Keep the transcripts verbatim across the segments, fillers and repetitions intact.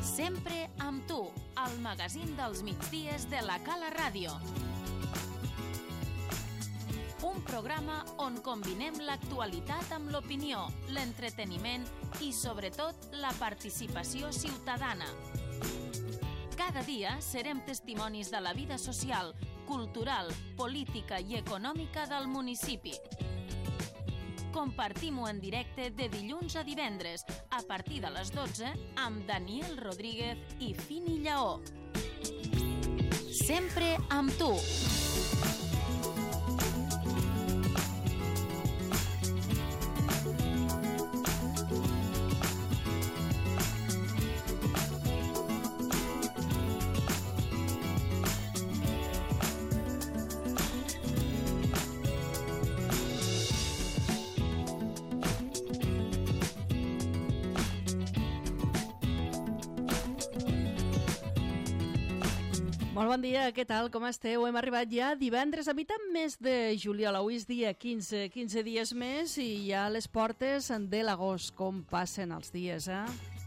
Sempre amb tu, el magazín dels migdies de la Cala Ràdio. Un programa on combinem l'actualitat amb l'opinió, l'entreteniment i, sobretot, la participació ciutadana. Cada dia serem testimonis de la vida social, cultural, política i econòmica del municipi. Compartim-ho en directe de dilluns a divendres, a partir de les dotze, amb Daniel Rodríguez i Fini Lleó. Sempre amb tu. Molt bon dia, què tal, com esteu? Hem arribat ja divendres a meitat mes de juliol, avui és dia quinze, quinze dies més i ja a les portes de l'agost, com passen els dies, eh?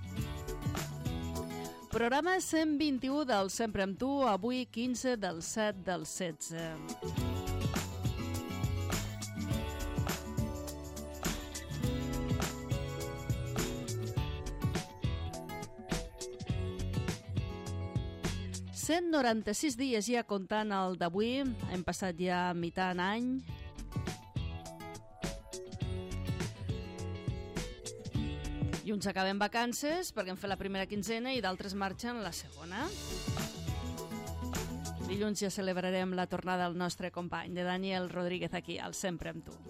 Programa cent vint-i-u del Sempre amb tu, avui quinze del set del setze. cent noranta-sis dies ja comptant el d'avui, hem passat ja meitat any. I uns acabem vacances perquè hem fet la primera quinzena i d'altres marxen la segona. Dilluns ja celebrarem la tornada del nostre company, de Daniel Rodríguez, aquí, al Sempre amb tu.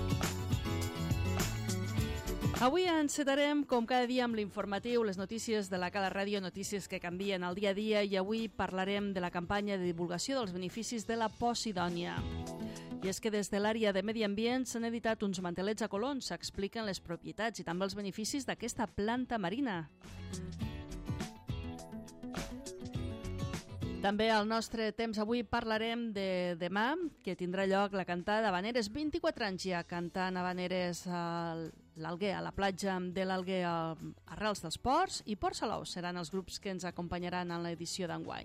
Avui encetarem, com cada dia, amb l'informatiu, les notícies de la Cala Ràdio, notícies que canvien el dia a dia, i avui parlarem de la campanya de divulgació dels beneficis de la posidònia. I és que des de l'àrea de Medi Ambient s'han editat uns mantelets a colons, s'expliquen les propietats i també els beneficis d'aquesta planta marina. També al nostre temps avui parlarem de demà, que tindrà lloc la cantada d'Havaneres, vint-i-quatre anys ja cantant Havaneres a l'Alguer, a la platja de l'Alguer, a Arrels dels Ports, i Port Salou seran els grups que ens acompanyaran en l'edició d'enguany.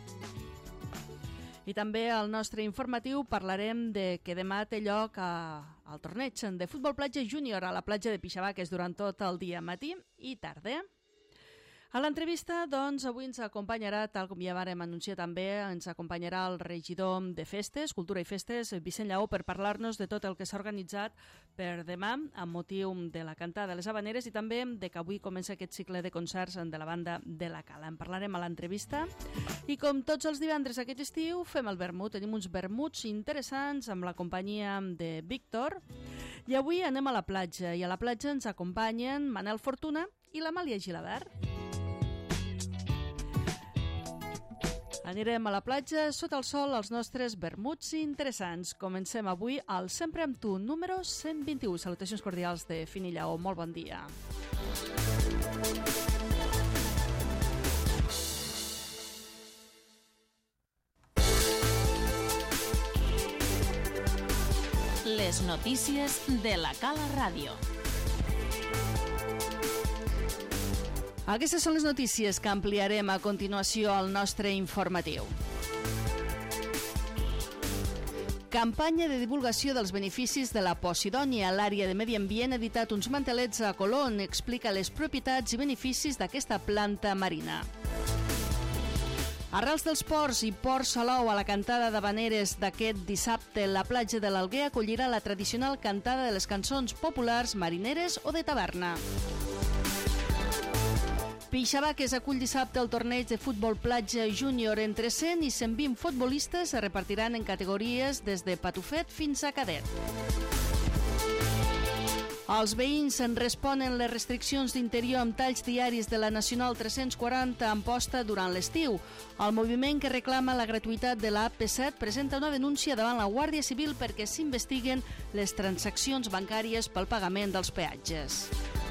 I també al nostre informatiu parlarem de que demà té lloc a, al torneig de futbol platja júnior a la platja de Pixavaques durant tot el dia, matí i tarda. A l'entrevista, doncs, avui ens acompanyarà, tal com ja vàrem anunciar també, ens acompanyarà el regidor de Festes, Cultura i Festes, Vicent Lleó, per parlar-nos de tot el que s'ha organitzat per demà, amb motiu de la cantada de les Havaneres i també de que avui comença aquest cicle de concerts de la banda de la Cala. En parlarem a l'entrevista. I com tots els divendres aquest estiu, fem el vermut. Tenim uns vermuts interessants amb la companyia de Víctor. I avui anem a la platja, i a la platja ens acompanyen Manel Fortuna i l'Amàlia Gilabert. Anirem a la platja, sota el sol, els nostres vermuts interessants. Comencem avui al Sempre amb tu, número cent vint-i-u. Salutacions cordials de Fini Lleó. Molt bon dia. Les notícies de la Cala Ràdio. Aquestes són les notícies que ampliarem a continuació al nostre informatiu. Campanya de divulgació dels beneficis de la posidònia. L'àrea de Medi Ambient ha editat uns mantelets a color, explica les propietats i beneficis d'aquesta planta marina. Arrels dels Ports i Port Salou, a la cantada d'Havaneres d'aquest dissabte, la platja de l'Alguer acollirà la tradicional cantada de les cançons populars marineres o de taverna. Pixavaques acull dissabte el torneig de futbol platja júnior. Entre cent i cent vint futbolistes es repartiran en categories des de patufet fins a cadet. Els veïns en responen les restriccions d'interior amb talls diaris de la Nacional tres-cents quaranta en posta durant l'estiu. El moviment que reclama la gratuïtat de la A P set presenta una denúncia davant la Guàrdia Civil perquè s'investiguen les transaccions bancàries pel pagament dels peatges.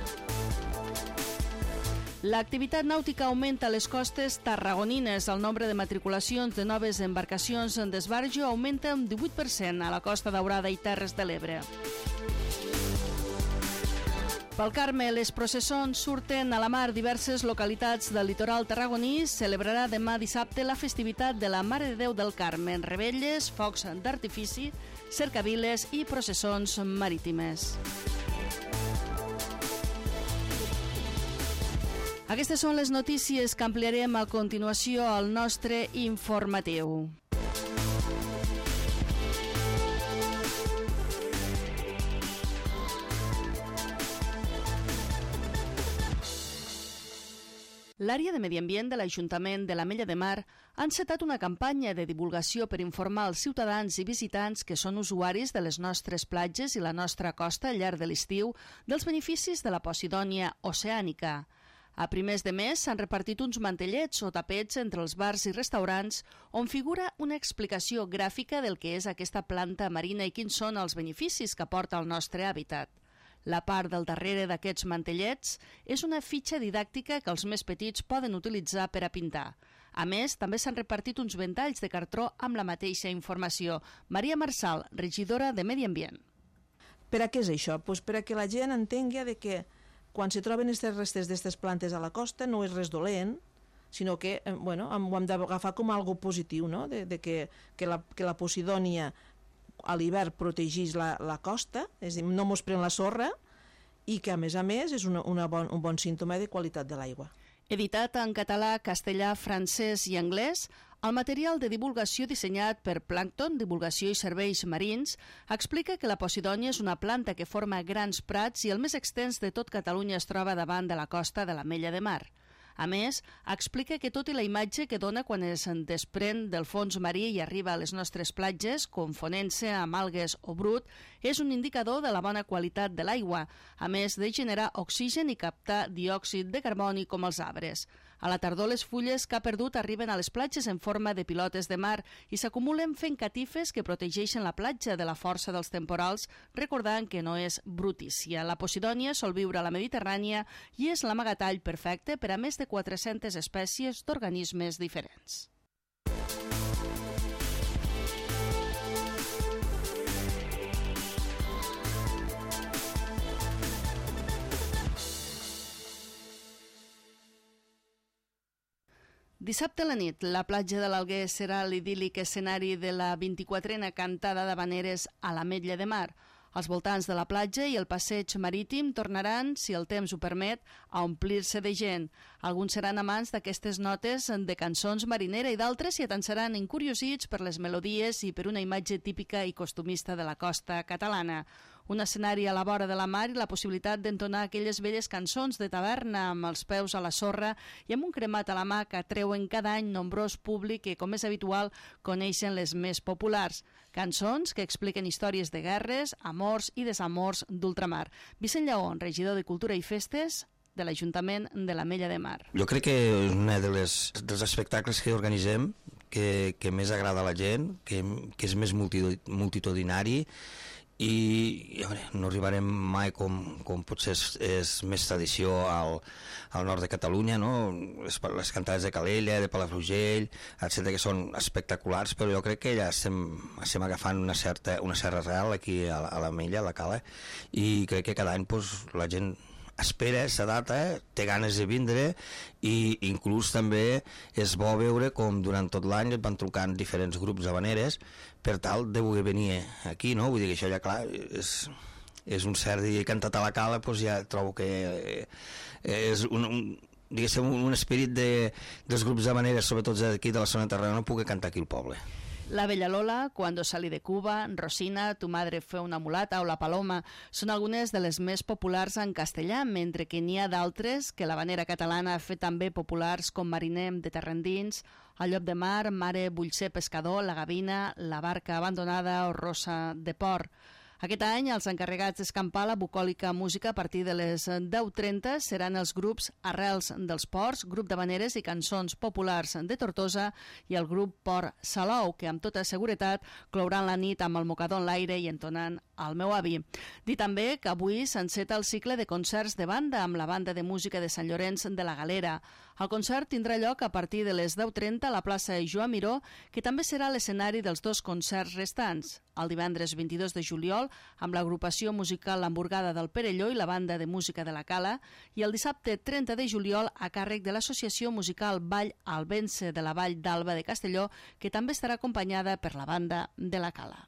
L'activitat nàutica augmenta a les costes tarragonines. El nombre de matriculacions de noves embarcacions en d'esbarjo augmenta un divuit per cent a la Costa Daurada i Terres de l'Ebre. Pel Carme, les processons surten a la mar. Diverses localitats del litoral tarragoní celebrarà demà dissabte la festivitat de la Mare de Déu del Carme. Revetlles, focs d'artifici, cercaviles i processons marítimes. Aquestes són les notícies que ampliarem a continuació al nostre informatiu. L'àrea de Medi Ambient de l'Ajuntament de l'Ametlla de Mar ha encetat una campanya de divulgació per informar els ciutadans i visitants que són usuaris de les nostres platges i la nostra costa al llarg de l'estiu dels beneficis de la Posidònia oceànica. A primers de mes s'han repartit uns mantellets o tapets entre els bars i restaurants on figura una explicació gràfica del que és aquesta planta marina i quins són els beneficis que aporta al nostre hàbitat. La part del darrere d'aquests mantellets és una fitxa didàctica que els més petits poden utilitzar per a pintar. A més, també s'han repartit uns ventalls de cartró amb la mateixa informació. Maria Marçal, regidora de Medi Ambient. Per a què és això? Pues per a que la gent entengui de que quan se troben aquestes restes d'aquestes plantes a la costa no és res dolent, sinó que bueno, ho hem d'agafar com algo positiu, no? de, de que, que, la, que la Posidònia a l'hivern protegeix la, la costa, és a dir, no mos pren la sorra, i que a més a més és una, una bon, un bon símptoma de qualitat de l'aigua. Editat en català, castellà, francès i anglès, el material de divulgació dissenyat per Plàncton, Divulgació i Serveis Marins, explica que la Posidònia és una planta que forma grans prats i el més extens de tot Catalunya es troba davant de la costa de l'Ametlla de Mar. A més, explica que tot i la imatge que dona quan es desprèn del fons marí i arriba a les nostres platges, confonent-se amb algues o brut, és un indicador de la bona qualitat de l'aigua, a més de generar oxigen i captar diòxid de carboni com els arbres. A la tardor, les fulles que ha perdut arriben a les platges en forma de pilotes de mar i s'acumulen fent catifes que protegeixen la platja de la força dels temporals, recordant que no és brutícia. La Posidònia sol viure a la Mediterrània i és l'amagatall perfecte per a més de quatre-centes espècies d'organismes diferents. Dissabte a la nit, la platja de l'Alguer serà l'idíl·lic escenari de la vint-i-quatrena cantada d'havaneres a l'Ametlla de Mar. Els voltants de la platja i el passeig marítim tornaran, si el temps ho permet, a omplir-se de gent. Alguns seran amants d'aquestes notes de cançons marinera i d'altres s'hi atansaran encuriosits per les melodies i per una imatge típica i costumista de la costa catalana. Un escenari a la vora de la mar i la possibilitat d'entonar aquelles velles cançons de taverna amb els peus a la sorra i amb un cremat a la mà que atreuen cada any nombrós públic que, com és habitual, coneixen les més populars. Cançons que expliquen històries de guerres, amors i desamors d'ultramar. Vicent Lleó, regidor de Cultura i Festes de l'Ajuntament de l'Ametlla de Mar. Jo crec que és un dels, dels espectacles que organitzem que, que més agrada a la gent, que, que és més multitudinari, i veure, no arribarem mai com, com potser és, és més tradició al, al nord de Catalunya, no? les, les cantades de Calella, de Palafrugell, etcètera, que són espectaculars, però jo crec que ja estem, estem agafant una certa, una certa real aquí a, a l'Ametlla, a la Cala, i crec que cada any pues, la gent espera, s'adapta, eh? té ganes de vindre, i inclús també és bo veure com durant tot l'any et van trucant diferents grups d'havaneres per tal de voler venir aquí, no? Vull dir que això ja, clar, és, és un cert dir cantat a la Cala, doncs ja trobo que és un, un, diguéssim, un esperit de, dels grups d'havaneres, sobretot d'aquí de la zona de Tarragona, poder cantar aquí al poble. La Bella Lola, Cuando salí de Cuba, Rosina, Tu madre fue una mulata o La Paloma són algunes de les més populars en castellà, mentre que n'hi ha d'altres que l'havanera catalana ha fet també populars com Marinem de terra endins, El llop de mar, Mare vull ser pescador, La gavina, La barca abandonada o Rosa de port. Aquest any, els encarregats d'escampar la bucòlica música a partir de les deu trenta seran els grups Arrels dels Ports, grup d'havaneres i cançons populars de Tortosa, i el grup Port Salou, que amb tota seguretat clouran la nit amb el mocador en l'aire i entonant al meu avi. Dir també que avui s'enceta el cicle de concerts de banda amb la Banda de Música de Sant Llorenç de la Galera. El concert tindrà lloc a partir de les deu trenta a la plaça Joan Miró, que també serà l'escenari dels dos concerts restants. El divendres vint-i-dos de juliol, amb l'agrupació musical L'Hamburgada del Perelló i la Banda de Música de la Cala, i el dissabte trenta de juliol a càrrec de l'associació musical Vall Albense de la Vall d'Alba de Castelló, que també estarà acompanyada per la Banda de la Cala.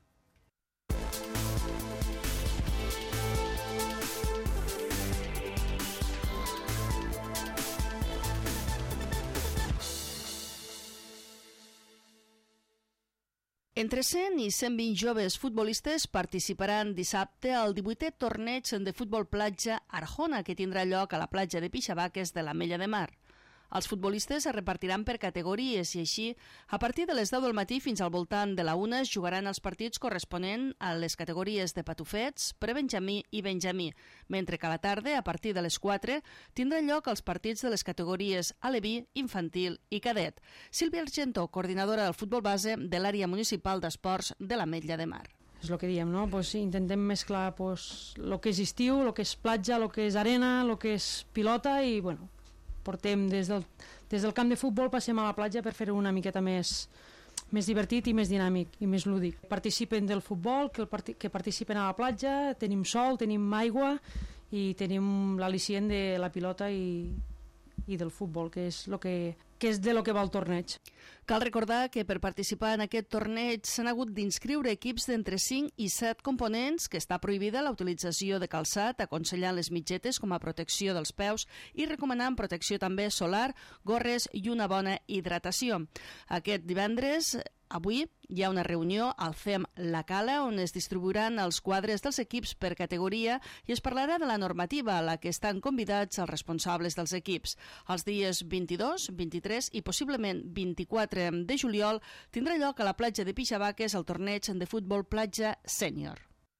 Entre cent i cent vint joves futbolistes participaran dissabte al divuitè torneig de futbol platja Arjona, que tindrà lloc a la platja de Pixabaques de l'Ametlla de Mar. Els futbolistes es repartiran per categories i així, a partir de les deu del matí fins al voltant de la una es jugaran els partits corresponents a les categories de patufets, prebenjamí i benjamí, mentre que a la tarda, a partir de les quatre, tindran lloc els partits de les categories aleví, infantil i cadet. Sílvia Argentó, coordinadora del futbol base de l'àrea municipal d'esports de l'Ametlla de Mar. És el que diem, no? Pues intentem mesclar pues, el que és estiu, el que és platja, el que és arena, el que és pilota i, bueno, portem des del, des del camp de futbol passem a la platja per fer-ho una miqueta més, més divertit i més dinàmic i més lúdic. Participen del futbol, que, el parti, que participen a la platja, tenim sol, tenim aigua i tenim l'al·licient de la pilota i, i del futbol, que és, lo que, que és de lo que va el torneig. Cal recordar que per participar en aquest torneig s'han hagut d'inscriure equips d'entre cinc i set components, que està prohibida la utilització de calçat, aconsellant les mitgetes com a protecció dels peus i recomanant protecció també solar, gorres i una bona hidratació. Aquest divendres, avui, hi ha una reunió al C E M La Cala on es distribuiran els quadres dels equips per categoria i es parlarà de la normativa a la que estan convidats els responsables dels equips. Els dies vint-i-dos, vint-i-tres i possiblement vint-i-quatre de juliol tindrà lloc a la platja de Pixabaques el torneig de futbol platja sènior.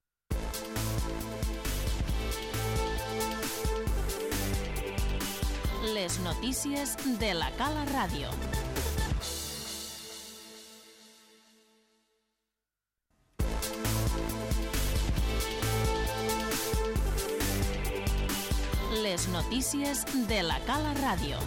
Les notícies de la Cala Ràdio. Les notícies de la Cala Ràdio.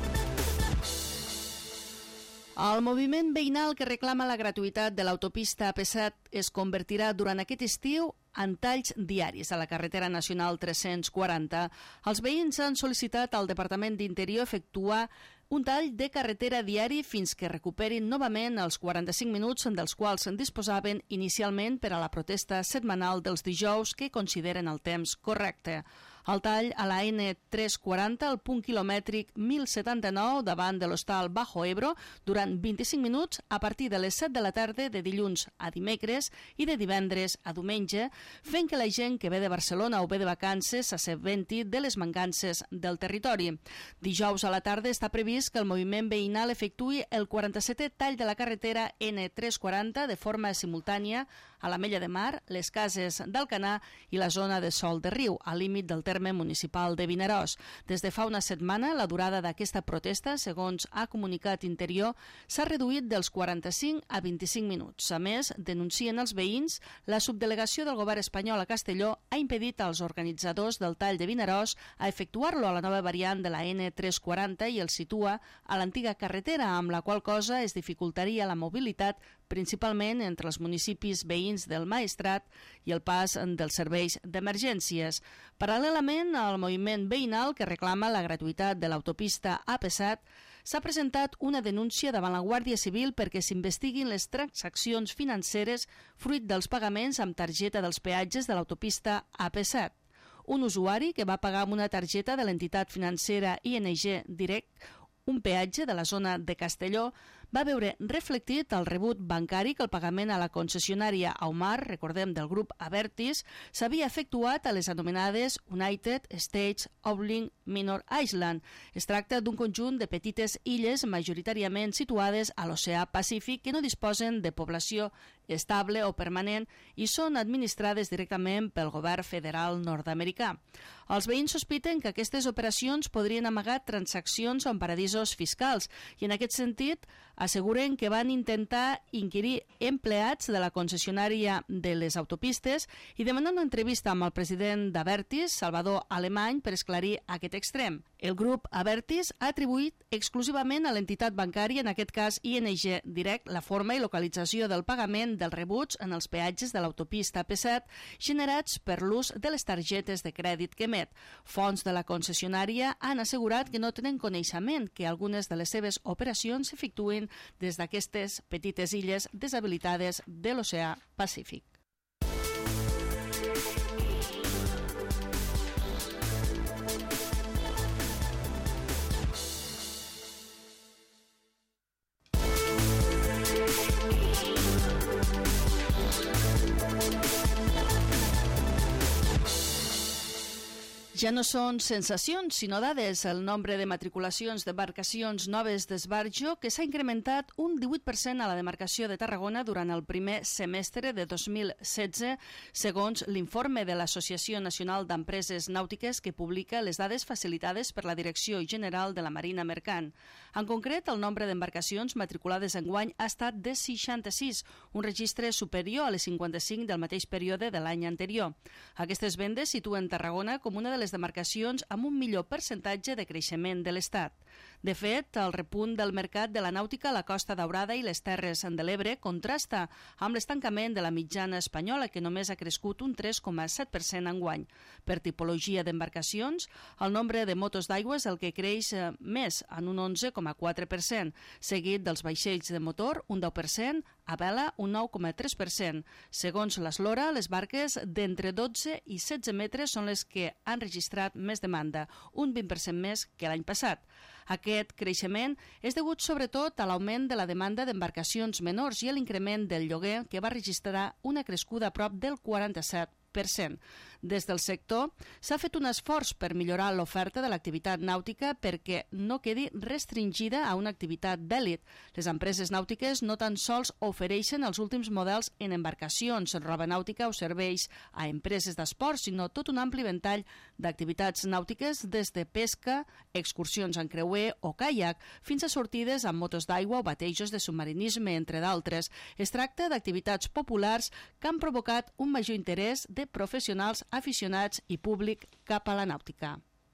El moviment veïnal que reclama la gratuïtat de l'autopista A P set es convertirà durant aquest estiu en talls diaris a la carretera nacional tres-cents quaranta. Els veïns han sol·licitat al Departament d'Interior efectuar un tall de carretera diari fins que recuperin novament els quaranta-cinc minuts dels quals se'n disposaven inicialment per a la protesta setmanal dels dijous que consideren el temps correcte. El tall a la N tres quaranta, al punt quilomètric mil setanta-nou, davant de l'hostal Bajo Ebro, durant vint-i-cinc minuts a partir de les set de la tarda de dilluns a dimecres i de divendres a diumenge, fent que la gent que ve de Barcelona o ve de vacances s'assabenti de les mancances del territori. Dijous a la tarda està previst que el moviment veïnal efectuï el quaranta-setè tall de la carretera N tres quaranta de forma simultània a l'Ametlla de Mar, les Cases d'Alcanar i la zona de Sol de Riu, al límit del terme municipal de Vinaròs. Des de fa una setmana, la durada d'aquesta protesta, segons ha comunicat Interior, s'ha reduït dels quaranta-cinc a vint-i-cinc minuts. A més, denuncien els veïns, la subdelegació del govern espanyol a Castelló ha impedit als organitzadors del tall de Vinaròs a efectuar-lo a la nova variant de la N tres quaranta i el situa a l'antiga carretera, amb la qual cosa es dificultaria la mobilitat principalment entre els municipis veïns del Maestrat i el pas dels serveis d'emergències. Paral·lelament al moviment veïnal que reclama la gratuïtat de l'autopista A P set, s'ha presentat una denúncia davant la Guàrdia Civil perquè s'investiguin les transaccions financeres fruit dels pagaments amb targeta dels peatges de l'autopista A P set. Un usuari que va pagar amb una targeta de l'entitat financera I N G Direct un peatge de la zona de Castelló, va veure reflectit el rebut bancari que el pagament a la concessionària Aumar, recordem del grup Avertis, s'havia efectuat a les anomenades United States Oblink Minor Island. Es tracta d'un conjunt de petites illes majoritàriament situades a l'oceà Pacífic que no disposen de població estable o permanent i són administrades directament pel govern federal nord-americà. Els veïns sospiten que aquestes operacions podrien amagar transaccions en paradisos fiscals i en aquest sentit asseguren que van intentar inquirir empleats de la concessionària de les autopistes i demanar una entrevista amb el president d'Abertis, Salvador Alemany, per esclarir aquest extrem. El grup Abertis ha atribuït exclusivament a l'entitat bancària, en aquest cas I N G Direct, la forma i localització del pagament dels rebuts en els peatges de l'autopista A P set generats per l'ús de les targetes de crèdit que emet. Fonts de la concessionària han assegurat que no tenen coneixement que algunes de les seves operacions s'efectuïn des d'aquestes petites illes deshabilitades de l'oceà Pacífic. Ja no són sensacions, sinó dades. El nombre de matriculacions d'embarcacions noves d'esbarjo que s'ha incrementat un divuit per cent a la demarcació de Tarragona durant el primer semestre de dos mil setze, segons l'informe de l'Associació Nacional d'Empreses Nàutiques que publica les dades facilitades per la Direcció General de la Marina Mercant. En concret, el nombre d'embarcacions matriculades enguany ha estat de seixanta-sis, un registre superior a les cinquanta-cinc del mateix període de l'any anterior. Aquestes vendes situen Tarragona com una de les demarcacions amb un millor percentatge de creixement de l'Estat. De fet, el repunt del mercat de la nàutica a la Costa Daurada i les Terres de l'Ebre contrasta amb l'estancament de la mitjana espanyola, que només ha crescut un tres coma set per cent enguany. Per tipologia d'embarcacions, el nombre de motos d'aigua és el que creix més, en un onze coma quatre per cent, seguit dels vaixells de motor, un deu per cent, a vela, un nou coma tres per cent. Segons l'Eslora, les barques d'entre dotze i setze metres són les que han registrat més demanda, un vint per cent més que l'any passat. Aquest creixement és degut sobretot a l'augment de la demanda d'embarcacions menors i a l'increment del lloguer, que va registrar una crescuda a prop del quaranta-set per cent. Des del sector s'ha fet un esforç per millorar l'oferta de l'activitat nàutica perquè no quedi restringida a una activitat d'èlit. Les empreses nàutiques no tan sols ofereixen els últims models en embarcacions, roba nàutica o serveis a empreses d'esport, sinó tot un ampli ventall d'activitats nàutiques des de pesca, excursions en creuer o caiac, fins a sortides amb motos d'aigua o batejos de submarinisme, entre d'altres. Es tracta d'activitats populars que han provocat un major interès de professionals, aficionats i públic cap a la nàutica.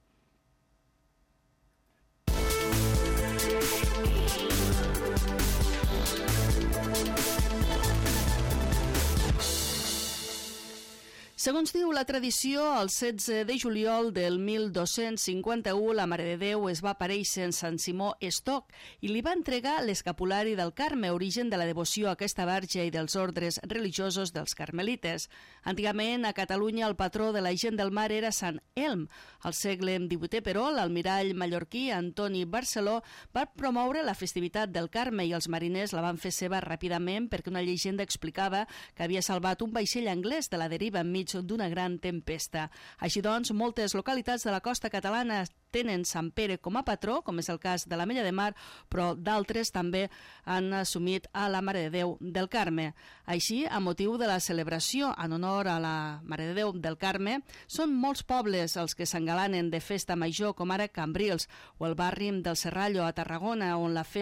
Segons diu la tradició, el setze de juliol del mil dos-cents cinquanta-u la Mare de Déu es va aparèixer en Sant Simó Estoc i li va entregar l'escapulari del Carme, origen de la devoció a aquesta verge i dels ordres religiosos dels carmelites. Antigament, a Catalunya, el patró de la gent del mar era Sant Elm. Al segle divuitè, però, l'almirall mallorquí Antoni Barceló va promoure la festivitat del Carme i els mariners la van fer seva ràpidament perquè una llegenda explicava que havia salvat un vaixell anglès de la deriva enmig d'una gran tempesta. Així doncs, moltes localitats de la costa catalana tenen Sant Pere com a patró, com és el cas de l'Ametlla de Mar, però d'altres també han assumit a la Mare de Déu del Carme. Així, a motiu de la celebració en honor a la Mare de Déu del Carme, són molts pobles els que s'engalanen de festa major, com ara Cambrils o el barri del Serrallo a Tarragona, on la festa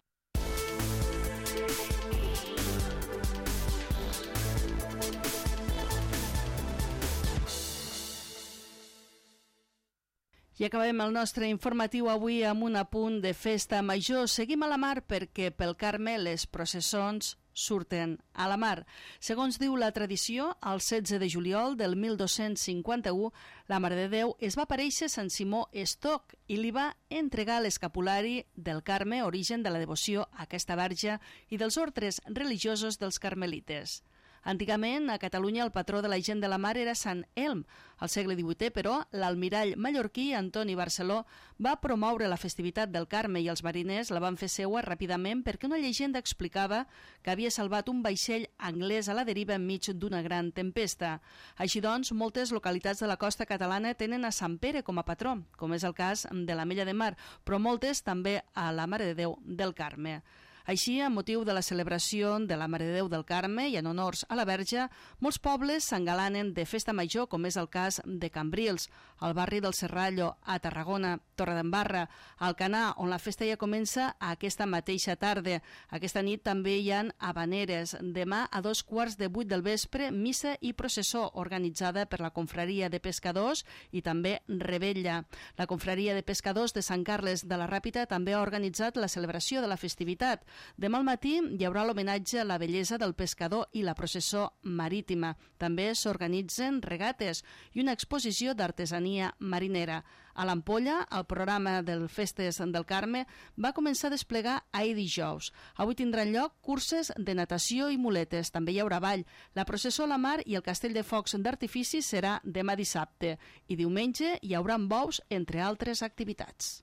I acabem el nostre informatiu avui amb un apunt de festa major. Seguim a la mar perquè pel Carme les processons surten a la mar. Segons diu la tradició, el setze de juliol del mil dos-cents cinquanta-u, la Mare de Déu es va aparèixer a Sant Simó Estoc i li va entregar l'escapulari del Carme, origen de la devoció a aquesta verge i dels ordres religiosos dels carmelites. Antigament, a Catalunya, el patró de la gent de la mar era Sant Elm. Al segle divuitè, però, l'almirall mallorquí Antoni Barceló va promoure la festivitat del Carme i els mariners la van fer seua ràpidament perquè una llegenda explicava que havia salvat un vaixell anglès a la deriva enmig d'una gran tempesta. Així doncs, moltes localitats de la costa catalana tenen a Sant Pere com a patró, com és el cas de l'Ametlla de Mar, però moltes també a la Mare de Déu del Carme. Així, amb motiu de la celebració de la Mare de Déu del Carme i en honors a la Verge, molts pobles s'engalanen de festa major, com és el cas de Cambrils, al barri del Serrallo, a Tarragona, Torredembarra, Alcanar, on la festa ja comença aquesta mateixa tarda. Aquesta nit també hi ha habaneres. Demà, a dos quarts de vuit del vespre, missa i processó organitzada per la Confraria de Pescadors i també Rebella. La Confraria de Pescadors de Sant Carles de la Ràpita també ha organitzat la celebració de la festivitat. Demà al matí hi haurà l'homenatge a la bellesa del pescador i la processó marítima. També s'organitzen regates i una exposició d'artesania marinera. A l'Ampolla, el programa del Festes del Carme va començar a desplegar ahir dijous. Avui tindran lloc curses de natació i muletes. També hi haurà ball. La processó a la mar i el castell de focs d'artifici serà demà dissabte. I diumenge hi haurà bous, entre altres activitats.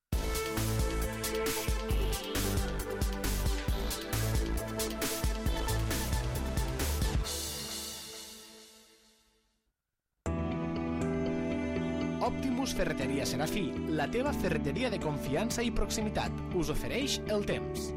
Optimus Ferreteria Serafí, la teva ferreteria de confiança i proximitat, us ofereix el temps.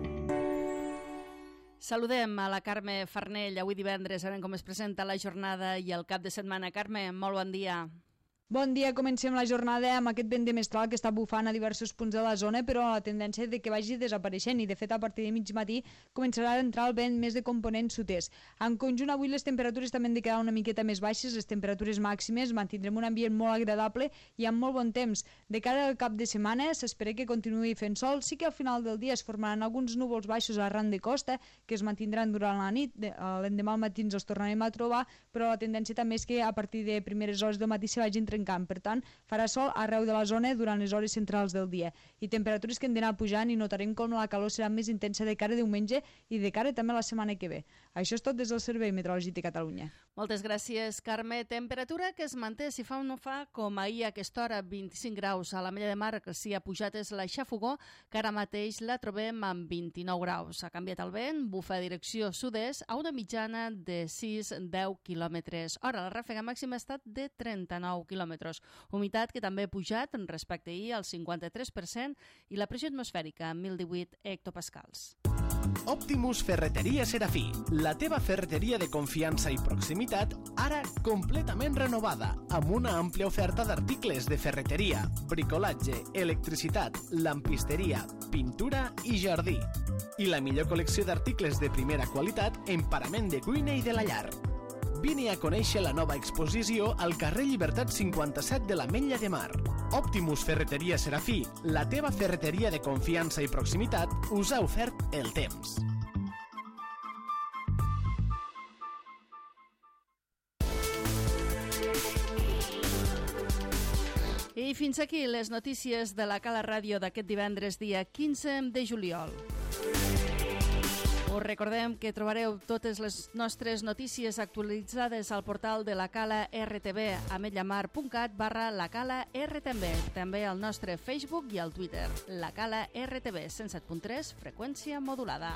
Saludem a la Carme Farnell. Avui divendres veurem com es presenta la jornada i el cap de setmana. Carme, molt bon dia. Bon dia, comencem la jornada amb aquest vent de mestral que està bufant a diversos punts de la zona, però la tendència de que vagi desapareixent i, de fet, a partir de mig matí començarà a entrar el vent més de component sud-est. En conjunt, avui les temperatures també han de quedar una miqueta més baixes, les temperatures màximes, mantindrem un ambient molt agradable i amb molt bon temps. De cara al cap de setmana s'espera que continuï fent sol, sí que al final del dia es formaran alguns núvols baixos arran de costa que es mantindran durant la nit, l'endemà al matí ens els tornarem a trobar, però la tendència també és que a partir de primeres hores del matí se vagin trencant. Per tant, farà sol arreu de la zona durant les hores centrals del dia. I temperatures que han d'anar pujant i notarem com la calor serà més intensa de cara a diumenge i de cara també a la setmana que ve. Això és tot des del Servei Meteorològic de Catalunya. Moltes gràcies, Carme. Temperatura que es manté, si fa o no fa, com ahir a aquesta hora, vint-i-cinc graus. A la Mella de Mar, que si ha pujat és la Xafogó, que ara mateix la trobem amb vint-i-nou graus. Ha canviat el vent, bufa a direcció sud-est a una mitjana de sis a deu quilòmetres hora. La ràfega màxima ha estat de trenta-nou quilòmetres. Humitat que també ha pujat respecte a ahir al cinquanta-tres per cent i la pressió atmosfèrica mil divuit hectopascals. Optimus Ferreteria Serafí, la teva ferreteria de confiança i proximitat, ara completament renovada, amb una àmplia oferta d'articles de ferreteria, bricolatge, electricitat, lampisteria, pintura i jardí. I la millor col·lecció d'articles de primera qualitat en parament de cuina i de la llar. Vine a conèixer la nova exposició al carrer Llibertat cinquanta-set de l'Ametlla de Mar. Optimus Ferreteria Serafí, la teva ferreteria de confiança i proximitat, us ha ofert el temps. I fins aquí les notícies de la Cala Ràdio d'aquest divendres, dia quinze de juliol. Us recordem que trobareu totes les nostres notícies actualitzades al portal de la Cala R T B, ametllamar punt cat barra la Cala R T B. També al nostre Facebook i al Twitter, la Cala R T B, cent set punt tres, freqüència modulada.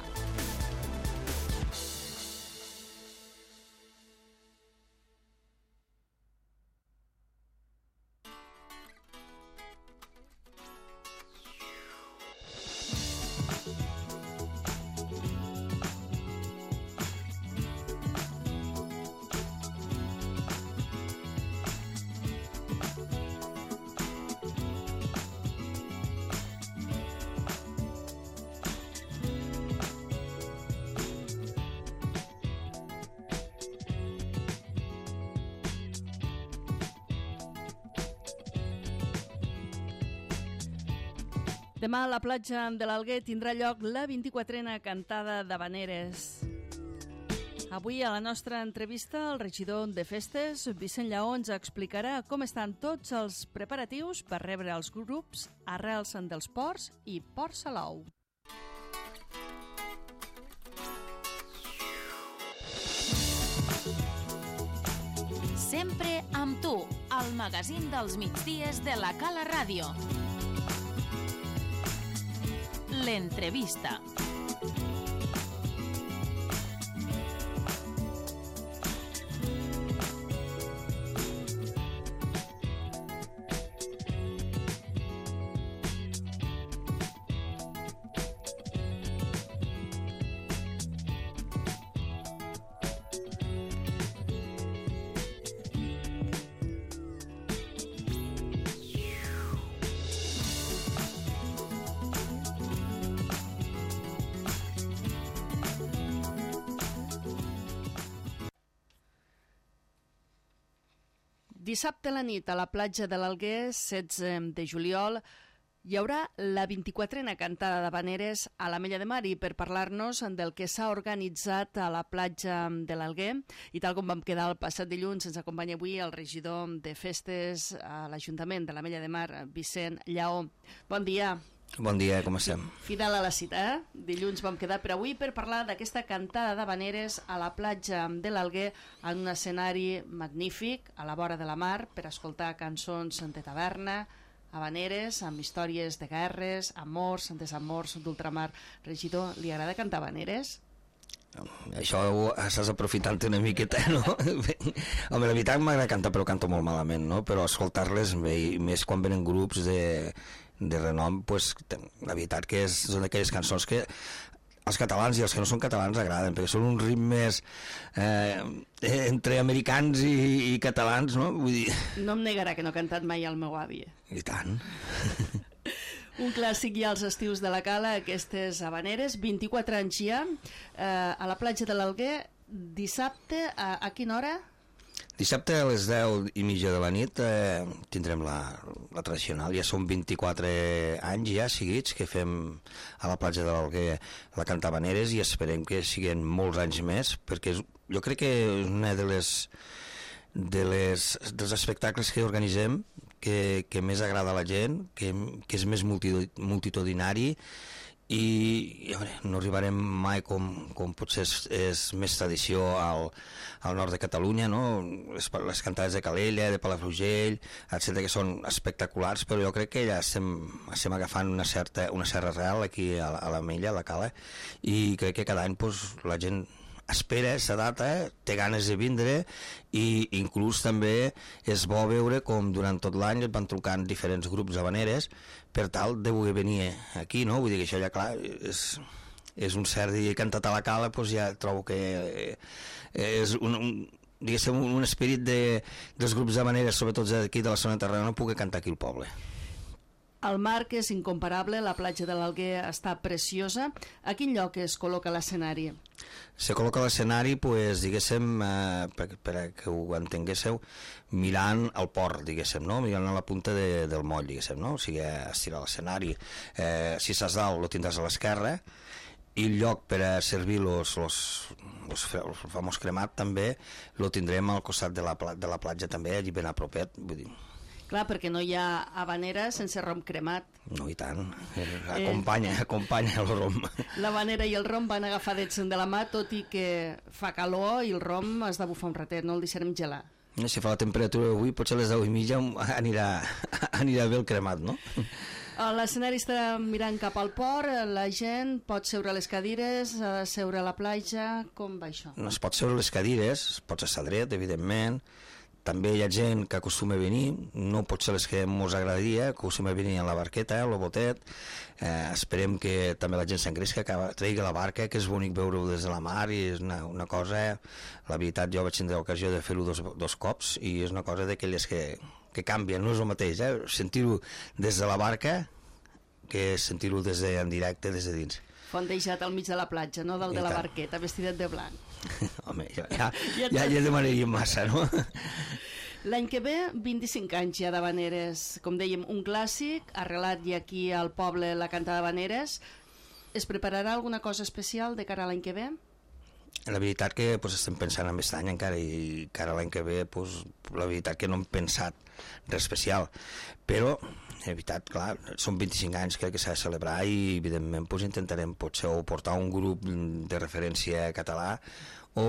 Demà a la platja de l'Alguer tindrà lloc la vint-i-quatrena cantada d'habaneres. Avui a la nostra entrevista el regidor de festes, Vicent Lleó, ens explicarà com estan tots els preparatius per rebre els grups Arrels dels Ports i Port Salou. Sempre amb tu, al magazín dels migdies de la Cala Ràdio. L'entrevista. Dissabte a la nit a la platja de l'Alguer, setze de juliol, hi haurà la vint-i-quatrena cantada d'Havaneres a l'Ametlla de Mar, i per parlar-nos del que s'ha organitzat a la platja de l'Alguer, i tal com vam quedar el passat dilluns, ens acompanya avui el regidor de festes a l'Ajuntament de l'Ametlla de Mar, Vicent Lleó. Bon dia. Bon dia, com estem? Fidel a la cita, eh? Dilluns vam quedar per avui per parlar d'aquesta cantada d'Havaneres a la platja de l'Alguer, en un escenari magnífic, a la vora de la mar, per escoltar cançons de taverna, havaneres, amb històries de guerres, amors, desamors d'ultramar. Regidor, li agrada cantar havaneres? Això estàs aprofitant una miqueta, no? Home, la veritat m'agrada cantar, però canto molt malament, no? Però escoltar-les, i més quan venen grups de, de renom, pues, la veritat que és, són d'aquelles cançons que els catalans i els que no són catalans agraden, perquè són uns ritmes eh, entre americans i, i catalans, no? Vull dir... No em negarà que no ha cantat mai el meu avi. I tant. Un clàssic ja als estius de la Cala, aquestes havaneres, vint-i-quatre anys ja, eh, a la platja de l'Alguer, dissabte, a, a quina hora? Dissabte a les deu i mitja de la nit eh, tindrem la, la tradicional. Ja són vint-i-quatre anys ja seguits que fem a la platja de l'Alguer la canta havaneres, i esperem que siguin molts anys més, perquè és, jo crec que és una de les, de les dels espectacles que organitzem que, que més agrada a la gent, que, que és més multitudinari, i veure, no arribarem mai com, com potser és, és més tradició al, al nord de Catalunya, no? Les, les cantades de Calella, de Palafrugell, etcètera, que són espectaculars, però jo crec que ja estem, estem agafant una certa, una serra real aquí a, a l'Ametlla, a la Cala, i crec que cada any pues, la gent espera aquesta data, té ganes de vindre, i inclús també és bo veure com durant tot l'any et van trucant diferents grups havaneres per tal de voler venir aquí, no? Vull dir que això ja, clar, és, és un cert dir cantat a la Cala, doncs ja trobo que és un, un, diguéssim, un esperit de, dels grups havaneres, sobretot d'aquí de la zona de Tarragona, poder cantar aquí al poble. El mar, que és incomparable, la platja de l'Alguer està preciosa. A quin lloc es col·loca l'escenari? Se col·loca l'escenari, pues, diguéssim, eh, per, per que ho entenguéssiu, mirant al port, diguéssim, no? Mirant a la punta de, del moll, diguéssim, no? O sigui, estirar l'escenari. Eh, si estàs dalt, lo tindràs a l'esquerra, i el lloc per a servir los, los, los, los famós cremat també lo tindrem al costat de la, de la platja també, allí ben a propet, vull dir. Clar, perquè no hi ha havanera sense rom cremat. No, i tant. Acompanya, eh. acompanya el rom. L'havanera i el rom van agafadets de la mà, tot i que fa calor i el rom has de bufar un ratet, no el deixarem gelar. Si fa la temperatura d'avui, potser a les deu i mitja anirà, anirà bé el cremat, no? L'escenari està mirant cap al port, la gent pot seure a les cadires, ha de seure a la platja, com va això? No es pot seure a les cadires, pots estar dret, evidentment. També hi ha gent que acostuma a venir, no pot ser les que ens agradaria, acostuma a venir a la barqueta, a lo botet. Eh, esperem que també la gent s'engresca, que tregui la barca, que és bonic veure-ho des de la mar, i és una, una cosa... La veritat, jo vaig tindre l'ocasió de fer-ho dos, dos cops, i és una cosa d'aquelles que, que canvien, no és el mateix, eh? Sentir-ho des de la barca que sentir-ho des de, en directe des de dins. Fondejat al mig de la platja, no del de la barqueta, vestidet de blanc. Home, ja, ja, ja, ja, ja demanaríem massa, no? L'any que ve, vint-i-cinc anys ja d'havaneres. Com dèiem, un clàssic, arrelat ja aquí al poble la cantada d'havaneres. Es prepararà alguna cosa especial de cara a l'any que ve? La veritat que pues, estem pensant en aquest any encara, i cara a l'any que ve pues, la veritat que no hem pensat res especial, però la veritat, clar, són vint-i-cinc anys crec que s'ha de celebrar, i evidentment pues, intentarem potser o portar un grup de referència català o,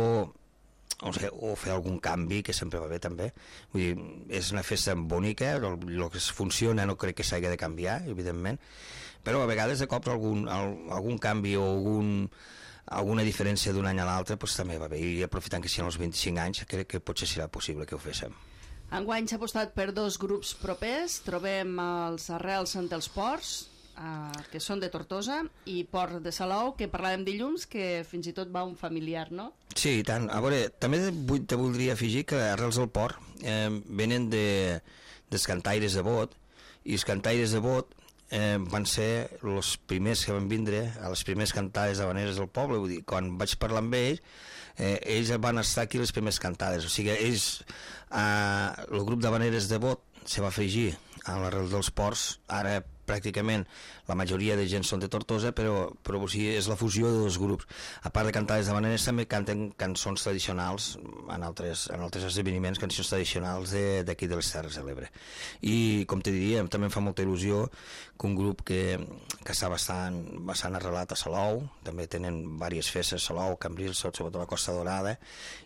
o, sé, o fer algun canvi, que sempre va bé també. Vull dir, és una festa bonica, el, el que funciona no crec que s'hagi de canviar, evidentment, però a vegades de cop algun, algun canvi o algun alguna diferència d'un any a l'altre pues, també va bé, i aprofitant que siguin els vint-i-cinc anys crec que potser serà possible que ho féssim. Enguany s'ha apostat per dos grups propers. Trobem els Arrels dels Ports, eh, que són de Tortosa, i Port de Salou, que parlàvem dilluns, que fins i tot va un familiar, no? Sí, i tant. A veure, també te voldria afegir que Arrels del Port eh, venen de, dels cantaires de Bot, i els cantaires de Bot eh, van ser els primers que van vindre a les primeres cantades d'habaneres del poble. Vull dir, quan vaig parlar amb ells, eh, ells van estar aquí les primeres cantades. O sigui, ells, eh, el grup d'habaneres de Bot se va afegir a l'arrel dels ports. Ara pràcticament la majoria de gent són de Tortosa, però, però o sigui, és la fusió de dos grups. A part de cantades d'habaneres, també canten cançons tradicionals en altres, en altres esdeveniments, cançons tradicionals d'aquí de, de les Terres de l'Ebre. I, com te diria, també em fa molta il·lusió que un grup que, que està bastant, bastant arrelat a Salou, també tenen diverses festes a Salou, Cambrils, sobretot a la Costa Dorada,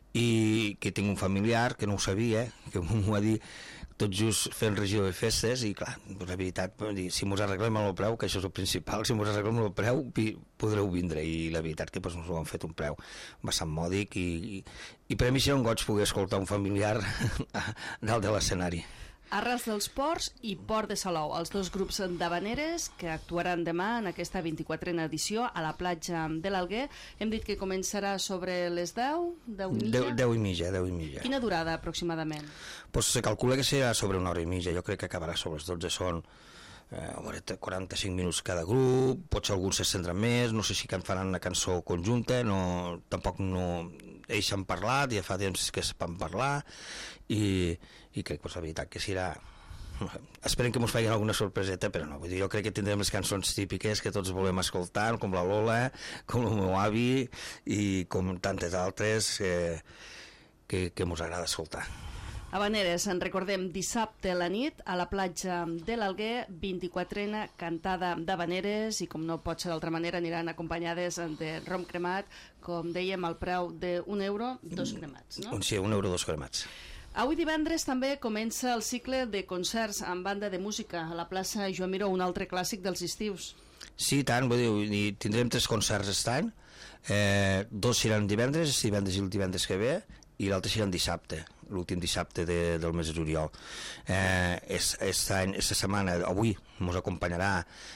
i que tinc un familiar que no ho sabia, que m'ho va dir tot just fent regió de festes, i clar, la veritat, dir, si mos arreglem el preu, que això és el principal, si mos arreglem el preu podreu vindre, i la veritat que pues, ens ho han fet un preu bastant mòdic, i, i, i per a mi serà un goig poder escoltar un familiar dalt de l'escenari. Arrels dels Ports i Port de Salou, els dos grups d'habaneres que actuaran demà en aquesta vint-i-quatrena edició a la platja de l'Alguer. Hem dit que començarà sobre les deu, deu i mitja? deu i mitja, deu i mitja. Quina durada aproximadament? Pues se calcula que serà sobre una hora i mitja, jo crec que acabarà sobre les dotze, són eh, quaranta-cinc minuts cada grup, potser alguns se centren més, no sé si que faran una cançó conjunta, no, tampoc no... Ells han parlat, ja fa temps que es van parlar, i, i crec que la veritat que serà... Esperem que ens facin alguna sorpreseta, però no, vull dir, jo crec que tindrem les cançons típiques que tots volem escoltar, com la Lola, com el meu avi i com tantes altres eh, que, que ens agrada escoltar. Habaneres, en recordem, dissabte a la nit a la platja de l'Alguer, vint-i-quatrena cantada d'habaneres, i com no pot ser d'altra manera aniran acompanyades de rom cremat, com dèiem, al preu d'un euro, dos cremats, no? Sí, un euro, dos cremats. Avui divendres també comença el cicle de concerts amb banda de música a la plaça Joan Miró, un altre clàssic dels estius. Sí, tant, vull dir, tindrem tres concerts aquest any, eh, dos seran divendres, divendres i el divendres que ve, i l'altre seran dissabte, l'últim dissabte de, del mes de juliol. Eh, és, és any, aquesta setmana, avui, ens acompanyarà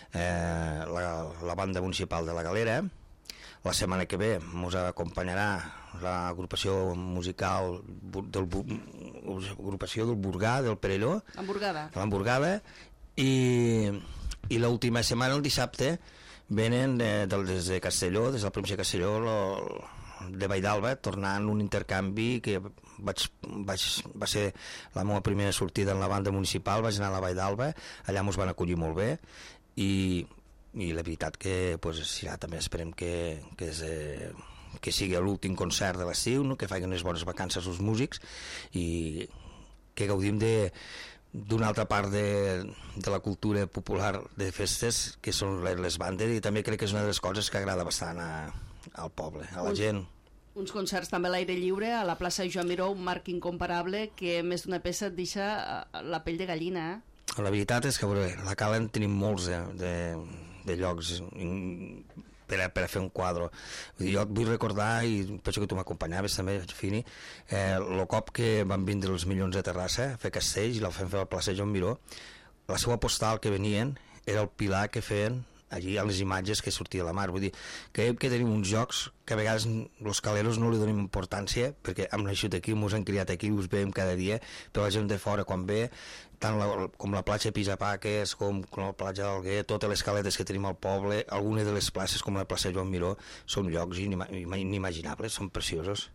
eh, la, la banda municipal de la Galera. La setmana que ve ens acompanyarà l'agrupació musical del, agrupació del Burgà, del Perelló. L'Hamburgada. L'Hamburgada. I, i l'última setmana, el dissabte, venen de, des de Castelló, des de la província de Castelló, lo, de Valld'Alba, tornant un intercanvi que vaig, vaig, va ser la meva primera sortida en la banda municipal. Vaig anar a la Valld'Alba, allà ens van acollir molt bé, i, i la veritat que pues, ja, també esperem que, que, és, eh, que sigui l'últim concert de l'estiu, no? Que facin unes bones vacances als músics i que gaudim de d'una altra part de, de la cultura popular de festes, que són les bandes, i també crec que és una de les coses que agrada bastant a, al poble, a la uns, gent. Uns concerts també a l'aire lliure, a la plaça Joan Miró, un marc incomparable que més d'una peça et deixa la pell de gallina, eh? La veritat és que veure, a la Cala en tenim molts de, de, de llocs per a, per a fer un quadre. Vull dir, jo et vull recordar, i penso que tu m'acompanyaves també, Fini, eh, el cop que van vindre els Milions de Terrassa a fer castells i la vam fer a la plaça Joan Miró, la seva postal que venien era el pilar que feien allí a les imatges que sortia a la mar. Vull dir, creiem que tenim uns jocs que a vegades els caleros no li donem importància, perquè hem nascut aquí, ens han criat aquí, us veiem cada dia, però la gent de fora quan ve, tant la, com la platja de Pisapaques, com, com la platja d'Alguer, totes les caletes que tenim al poble, algunes de les places, com la plaça Joan Miró, són llocs inimaginables, són preciosos.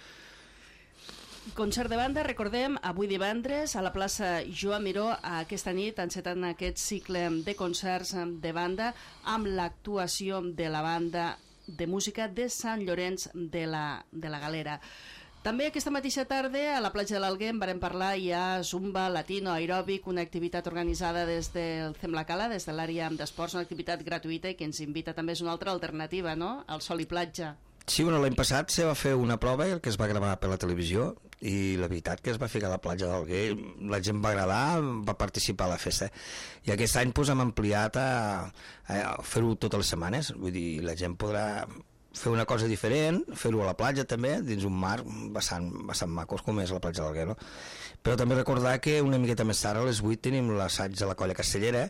Concert de banda, recordem, avui divendres a la plaça Joan Miró, aquesta nit encetant aquest cicle de concerts de banda amb l'actuació de la banda de música de Sant Llorenç de la, de la Galera. També aquesta mateixa tarda a la platja de l'Alguer en varem parlar, hi ha Zumba, Latino, Aeròbic, una activitat organitzada des del Cemlacala, des de l'àrea d'esports, una activitat gratuïta i que ens invita també, és una altra alternativa, no?, al sol i platja. Sí, bueno, l'any passat se va fer una prova que es va gravar per la televisió i la veritat que es va ficar a la platja d'Alguer, la gent va agradar, va participar a la festa, i aquest any pues, hem ampliat a, a fer-ho totes les setmanes, vull dir, la gent podrà fer una cosa diferent, fer-ho a la platja també, dins un mar bastant, bastant macos com és la platja d'Alguer, no? Però també recordar que una miqueta més tard a les vuit tenim l'assaig de la Colla Castellera,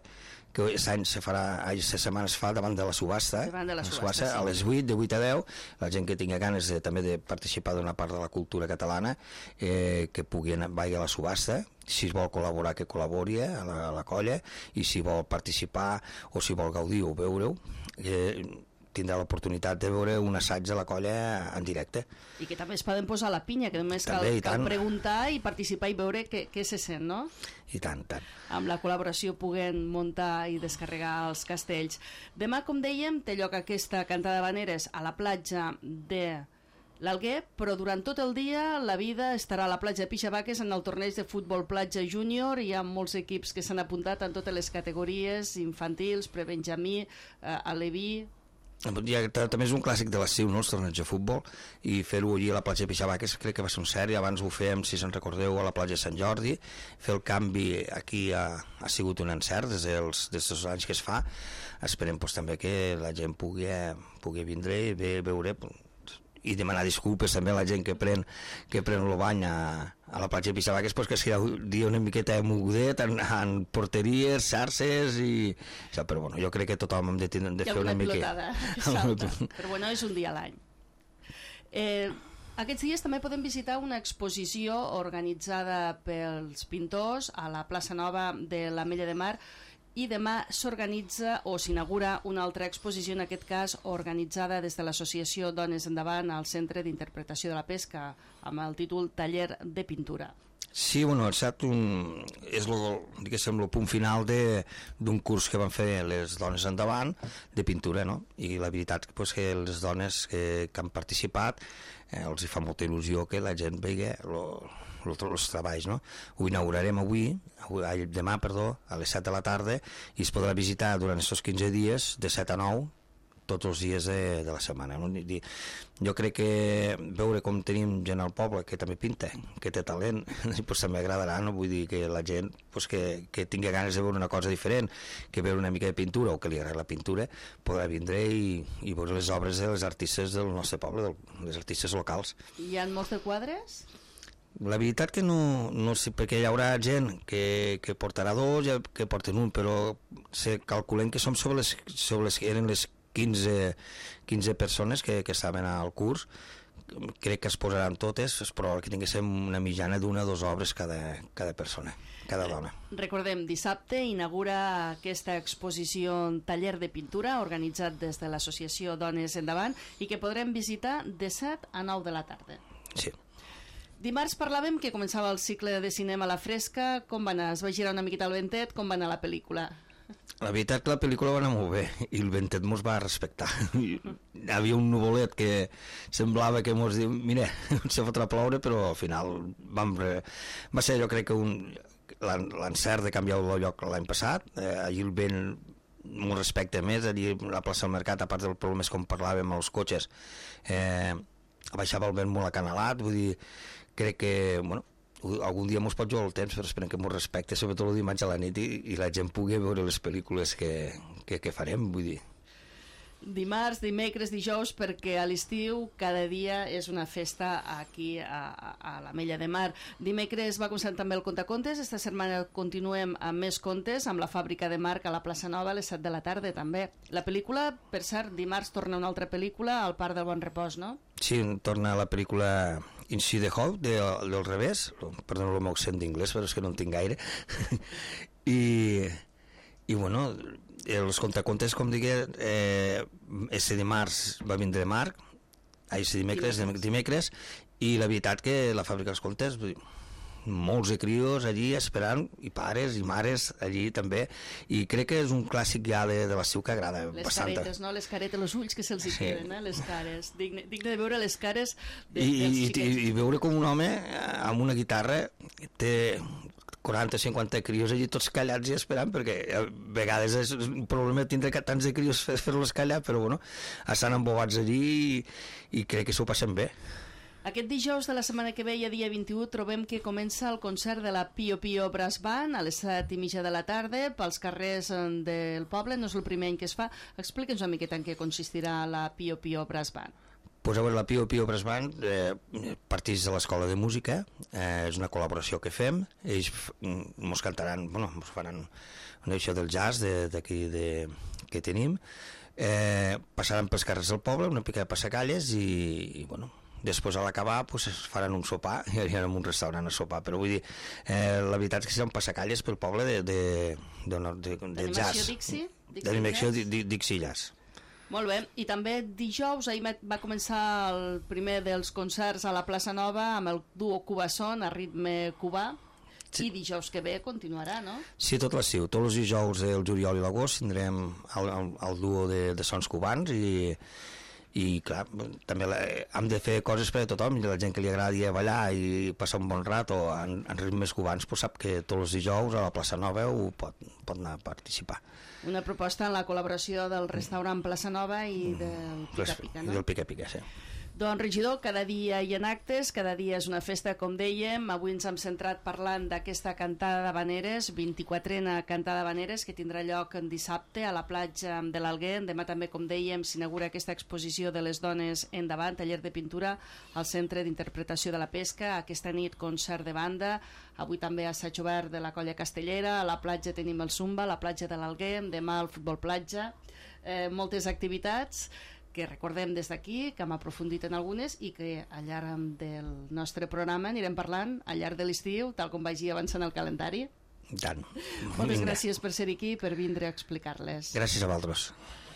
que aquest any se farà, aquesta setmana es fa davant de la subhasta, Davant de la la subhasta, subhasta, a sí. les vuit, de vuit a deu, la gent que tingui ganes de, també de participar d'una part de la cultura catalana, eh, que pugui anar, vagi a la subhasta, si es vol col·laborar que col·labori eh, a, la, a la colla, i si vol participar o si vol gaudir o veure-ho, eh, tindrà l'oportunitat de veure un assaig de la colla en directe. I que també es poden posar a la pinya, que només cal, També, i cal tant. preguntar i participar i veure què, què se sent, no? I tant, tant. Amb la col·laboració puguen muntar i descarregar els castells. Demà, com dèiem, té lloc aquesta cantada d'habaneres a la platja de l'Alguer, però durant tot el dia la vida estarà a la platja de Pixabaques en el torneig de futbol platja júnior. Hi ha molts equips que s'han apuntat en totes les categories, infantils, prebenjamí, eh, aleví. Ja, també és un clàssic de l'estiu, no?, els torneigs de futbol, i fer-ho allí a la platja de Pixabaques crec que va ser un cert, i abans ho fèiem, si se'n recordeu, a la platja de Sant Jordi. Fer el canvi aquí ha, ha sigut un encert des dels, des dels anys que es fa. Esperem pues, també que la gent pugui, pugui vindre i ve, veure, i demanar disculpes també a la gent que pren, que pren el bany a, a la platja de Pixabaques, pues, que serà un dia una miqueta mogudet en, en porteries, xarxes i això, però bueno, jo crec que tothom hem de, de fer una mica salta. Però bueno, és un dia a l'any. eh, Aquests dies també podem visitar una exposició organitzada pels pintors a la plaça Nova de l'Ametlla de Mar, i demà s'organitza o s'inaugura una altra exposició, en aquest cas organitzada des de l'associació Dones Endavant al Centre d'Interpretació de la Pesca, amb el títol Taller de Pintura. Sí, bueno, ha estat un, és el, diguéssim, el punt final d'un curs que van fer les Dones Endavant de pintura, no? I la veritat pues, que les dones que, que han participat eh, els hi fa molta il·lusió que la gent vegi lo, els treballs, no? Ho inaugurarem avui, avui, demà, perdó, a les set de la tarda, i es podrà visitar durant aquests quinze dies, de set a nou, tots els dies de, de la setmana. No? Jo crec que veure com tenim gent al poble que també pinta, que té talent, pues també agradarà, no? Vull dir que la gent pues, que, que tingui ganes de veure una cosa diferent, que veure una mica de pintura o que li agrada la pintura, podrà vindre i, i veure les obres de les artistes del nostre poble, de les artistes locals. Hi ha molts de quadres? La veritat que no, no sé, perquè hi haurà gent que, que portarà dos, que porten un, però se calculem que som sobre les, sobre les eren les quinze, quinze persones que, que estaven al curs. Crec que es posaran totes, és probable que tinguéssim una mitjana d'una o dues obres cada, cada persona, cada dona. Recordem, dissabte inaugura aquesta exposició Taller de Pintura, organitzat des de l'associació Dones Endavant, i que podrem visitar de set a nou de la tarda. Sí. Dimarts parlàvem que començava el cicle de cinema a la fresca. Com va anar? Es va girar una miqueta el ventet? Com va anar la pel·lícula? La veritat que la pel·lícula va anar molt bé i el ventet mos va respectar. Hi havia un nuvolet que semblava que mos diu, mira, se fotrà ploure, però al final vam re... va ser, jo crec que un l'encert de canviar el lloc l'any passat. Eh, allí el vent molt respecte més, allí a la plaça del Mercat, a part dels problemes com parlàvem amb els cotxes, eh, baixava el vent molt acanalat, vull dir, crec que, bueno, algun dia mos pot jugar el temps, però esperem que mos respecte, sobretot el dimarts a la nit, i, i la gent pugui veure les pel·lícules que, que, que farem, vull dir. Dimarts, dimecres, dijous, perquè a l'estiu cada dia és una festa aquí a, a, a l'Ametlla de Mar. Dimecres va començar també el Contacontes, esta setmana continuem amb més contes, amb la Fàbrica de Marc a la plaça Nova a les set de la tarda també. La pel·lícula, per cert, dimarts torna una altra pel·lícula al Parc del Bon Repòs, no? Sí, torna la pel·lícula In Si the Hall, de, del revés, perdó el meu accent d'inglès, però és que no en tinc gaire. I, i bueno, els contacontes, com digué, eh, este dimarts va vindre Marc, este dimecres, dimecres, dimecres, i la veritat que la Fàbrica dels Contes, molts de crios allí esperant, i pares i mares allí també, i crec que és un clàssic ja de, de l'estiu que agrada les bastant. Les caretes, no? Les caretes, els ulls que se'ls hi Sí. queden, eh? Les cares. Digne, digne de veure les cares de, I, dels i, xiquets. i, i veure com un home amb una guitarra té quaranta o cinquanta crios allí tots callats i esperant, perquè a vegades és un problema tindre tants de crios fer-los callar, però bueno, estan embobats allí i, i crec que s'ho passen bé. Aquest dijous de la setmana que ve, ja dia vint-i-u, trobem que comença el concert de la Pio Pio Brass Band a les set i mitja de la tarda pels carrers del poble. No és el primer any que es fa. Explica'ns una miqueta en què consistirà la Pio Pio Brass Band. Pues a veure, la Pio Pio Brass Band eh, parteix de l'Escola de Música, eh, és una col·laboració que fem, ells ens cantaran, bueno, ens faran una edició del jazz d'aquí de, que tenim, eh, passaran pels carrers del poble, una pica de passacalles i, i bueno, després a l'acabar pues, es faran un sopar i aniran a un restaurant a sopar, però vull dir eh, la veritat és que seran passacalles pel poble de, de, de, de, de, de jazz Dixie? d'animació Dixie Jazz. Molt bé, i també dijous ahir va començar el primer dels concerts a la plaça Nova amb el duo Cubasson a ritme cubà. Sí. I dijous que ve continuarà, no? Sí, tot l'estiu, tots els dijous del juliol i l'agost tindrem el, el, el duo de, de sons cubans i i clar, també la, hem de fer coses per a tothom, i la gent que li agradi ballar i passar un bon rato en, en ritmes cubans pues sap que tots els dijous a la plaça Nova ho pot, pot anar a participar. Una proposta en la col·laboració del restaurant Plaça Nova i del Pica Pica, no? I del Pica Pica, sí. Doncs, regidor, cada dia hi ha actes, cada dia és una festa, com dèiem. Avui ens hem centrat parlant d'aquesta cantada d'Havaneres, vint-i-quatrena cantada d'Havaneres, que tindrà lloc en dissabte a la platja de l'Alguer. Demà també, com dèiem, s'inaugura aquesta exposició de les dones endavant, taller de pintura al Centre d'Interpretació de la Pesca. Aquesta nit, concert de banda. Avui també assaig obert de la Colla Castellera. A la platja tenim el Zumba, a la platja de l'Alguer. Demà el futbol platja. Eh, moltes activitats que recordem des d'aquí, que hem aprofundit en algunes i que al llarg del nostre programa anirem parlant al llarg de l'estiu, tal com vagi avançant el calendari. I tant. Moltes gràcies per ser aquí i per vindre a explicar-les. Gràcies a vosaltres.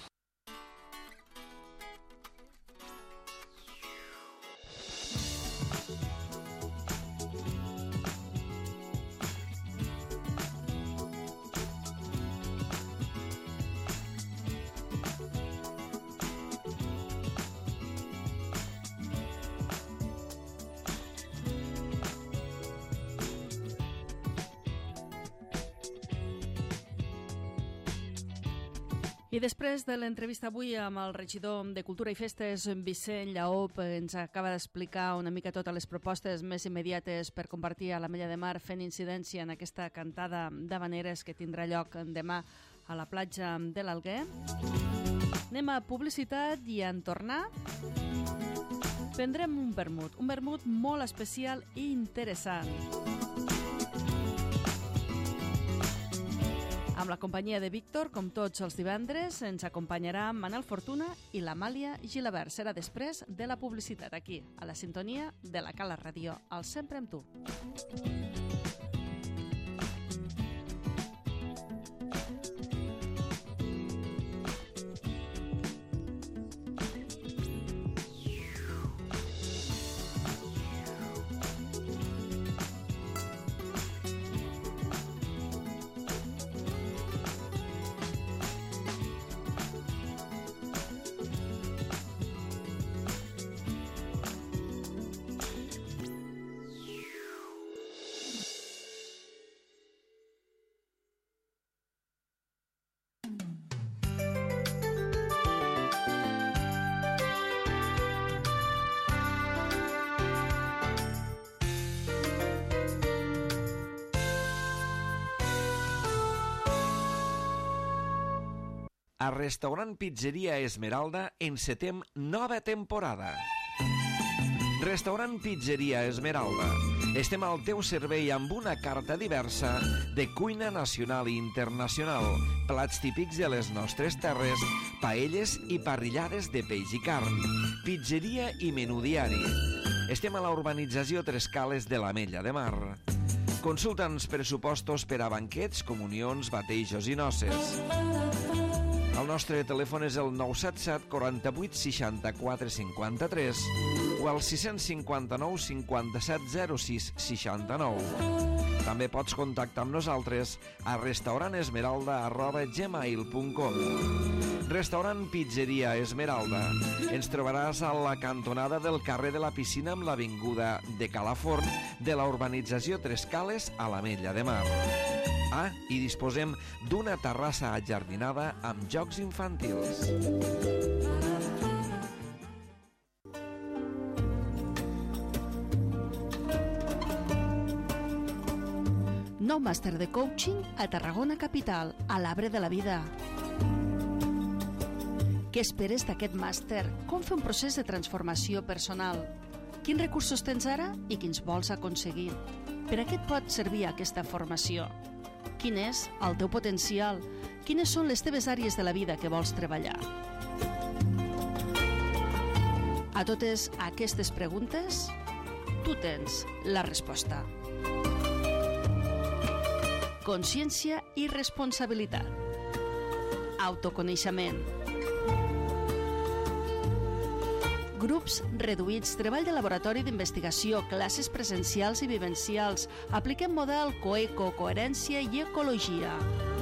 I després de l'entrevista avui amb el regidor de Cultura i Festes, Vicent Lleó, ens acaba d'explicar una mica totes les propostes més immediates per compartir a l'Ametlla de Mar fent incidència en aquesta cantada d'Havaneres que tindrà lloc demà a la platja de l'Alguer. Anem a publicitat i en tornar prendrem un vermut, un vermut molt especial i interessant. Amb la companyia de Víctor, com tots els divendres, ens acompanyarà Manel Fortuna i l'Amàlia Gilabert. Serà després de la publicitat aquí, a la sintonia de la Cala Ràdio, al Sempre amb tu. A Restaurant Pizzeria Esmeralda encetem nova temporada. Restaurant Pizzeria Esmeralda. Estem al teu servei amb una carta diversa de cuina nacional i internacional, plats típics de les nostres terres, paelles i parrillades de peix i carn, pizzeria i menú diari. Estem a la urbanització Tres Cales de l'Ametlla de Mar. Consulta'ns pressupostos per a banquets, comunions, batejos i noces. El nostre telèfon és el nou set set quaranta-vuit seixanta-quatre cinquanta-tres o el sis cinquanta-nou cinquanta-set zero sis seixanta-nou. També pots contactar amb nosaltres a restaurantesmeralda arroba gmail punt com. Restaurant Pizzeria Esmeralda. Ens trobaràs a la cantonada del carrer de la Piscina amb l'avinguda de Calaforn de la urbanització Tres Cales a l'Ametlla de Mar. Ah, i disposem d'una terrassa ajardinada amb jocs infantils. Nou màster de coaching a Tarragona Capital, a l'Arbre de la Vida. Què esperes d'aquest màster? Com fer un procés de transformació personal? Quins recursos tens ara i quins vols aconseguir? Per a què et pot servir aquesta formació? Quin és el teu potencial? Quines són les teves àrees de la vida que vols treballar? A totes aquestes preguntes, tu tens la resposta. Consciència i responsabilitat. Autoconeixement. Grups reduïts, treball de laboratori d'investigació, classes presencials i vivencials. Apliquem model Coeco, coherència i ecologia.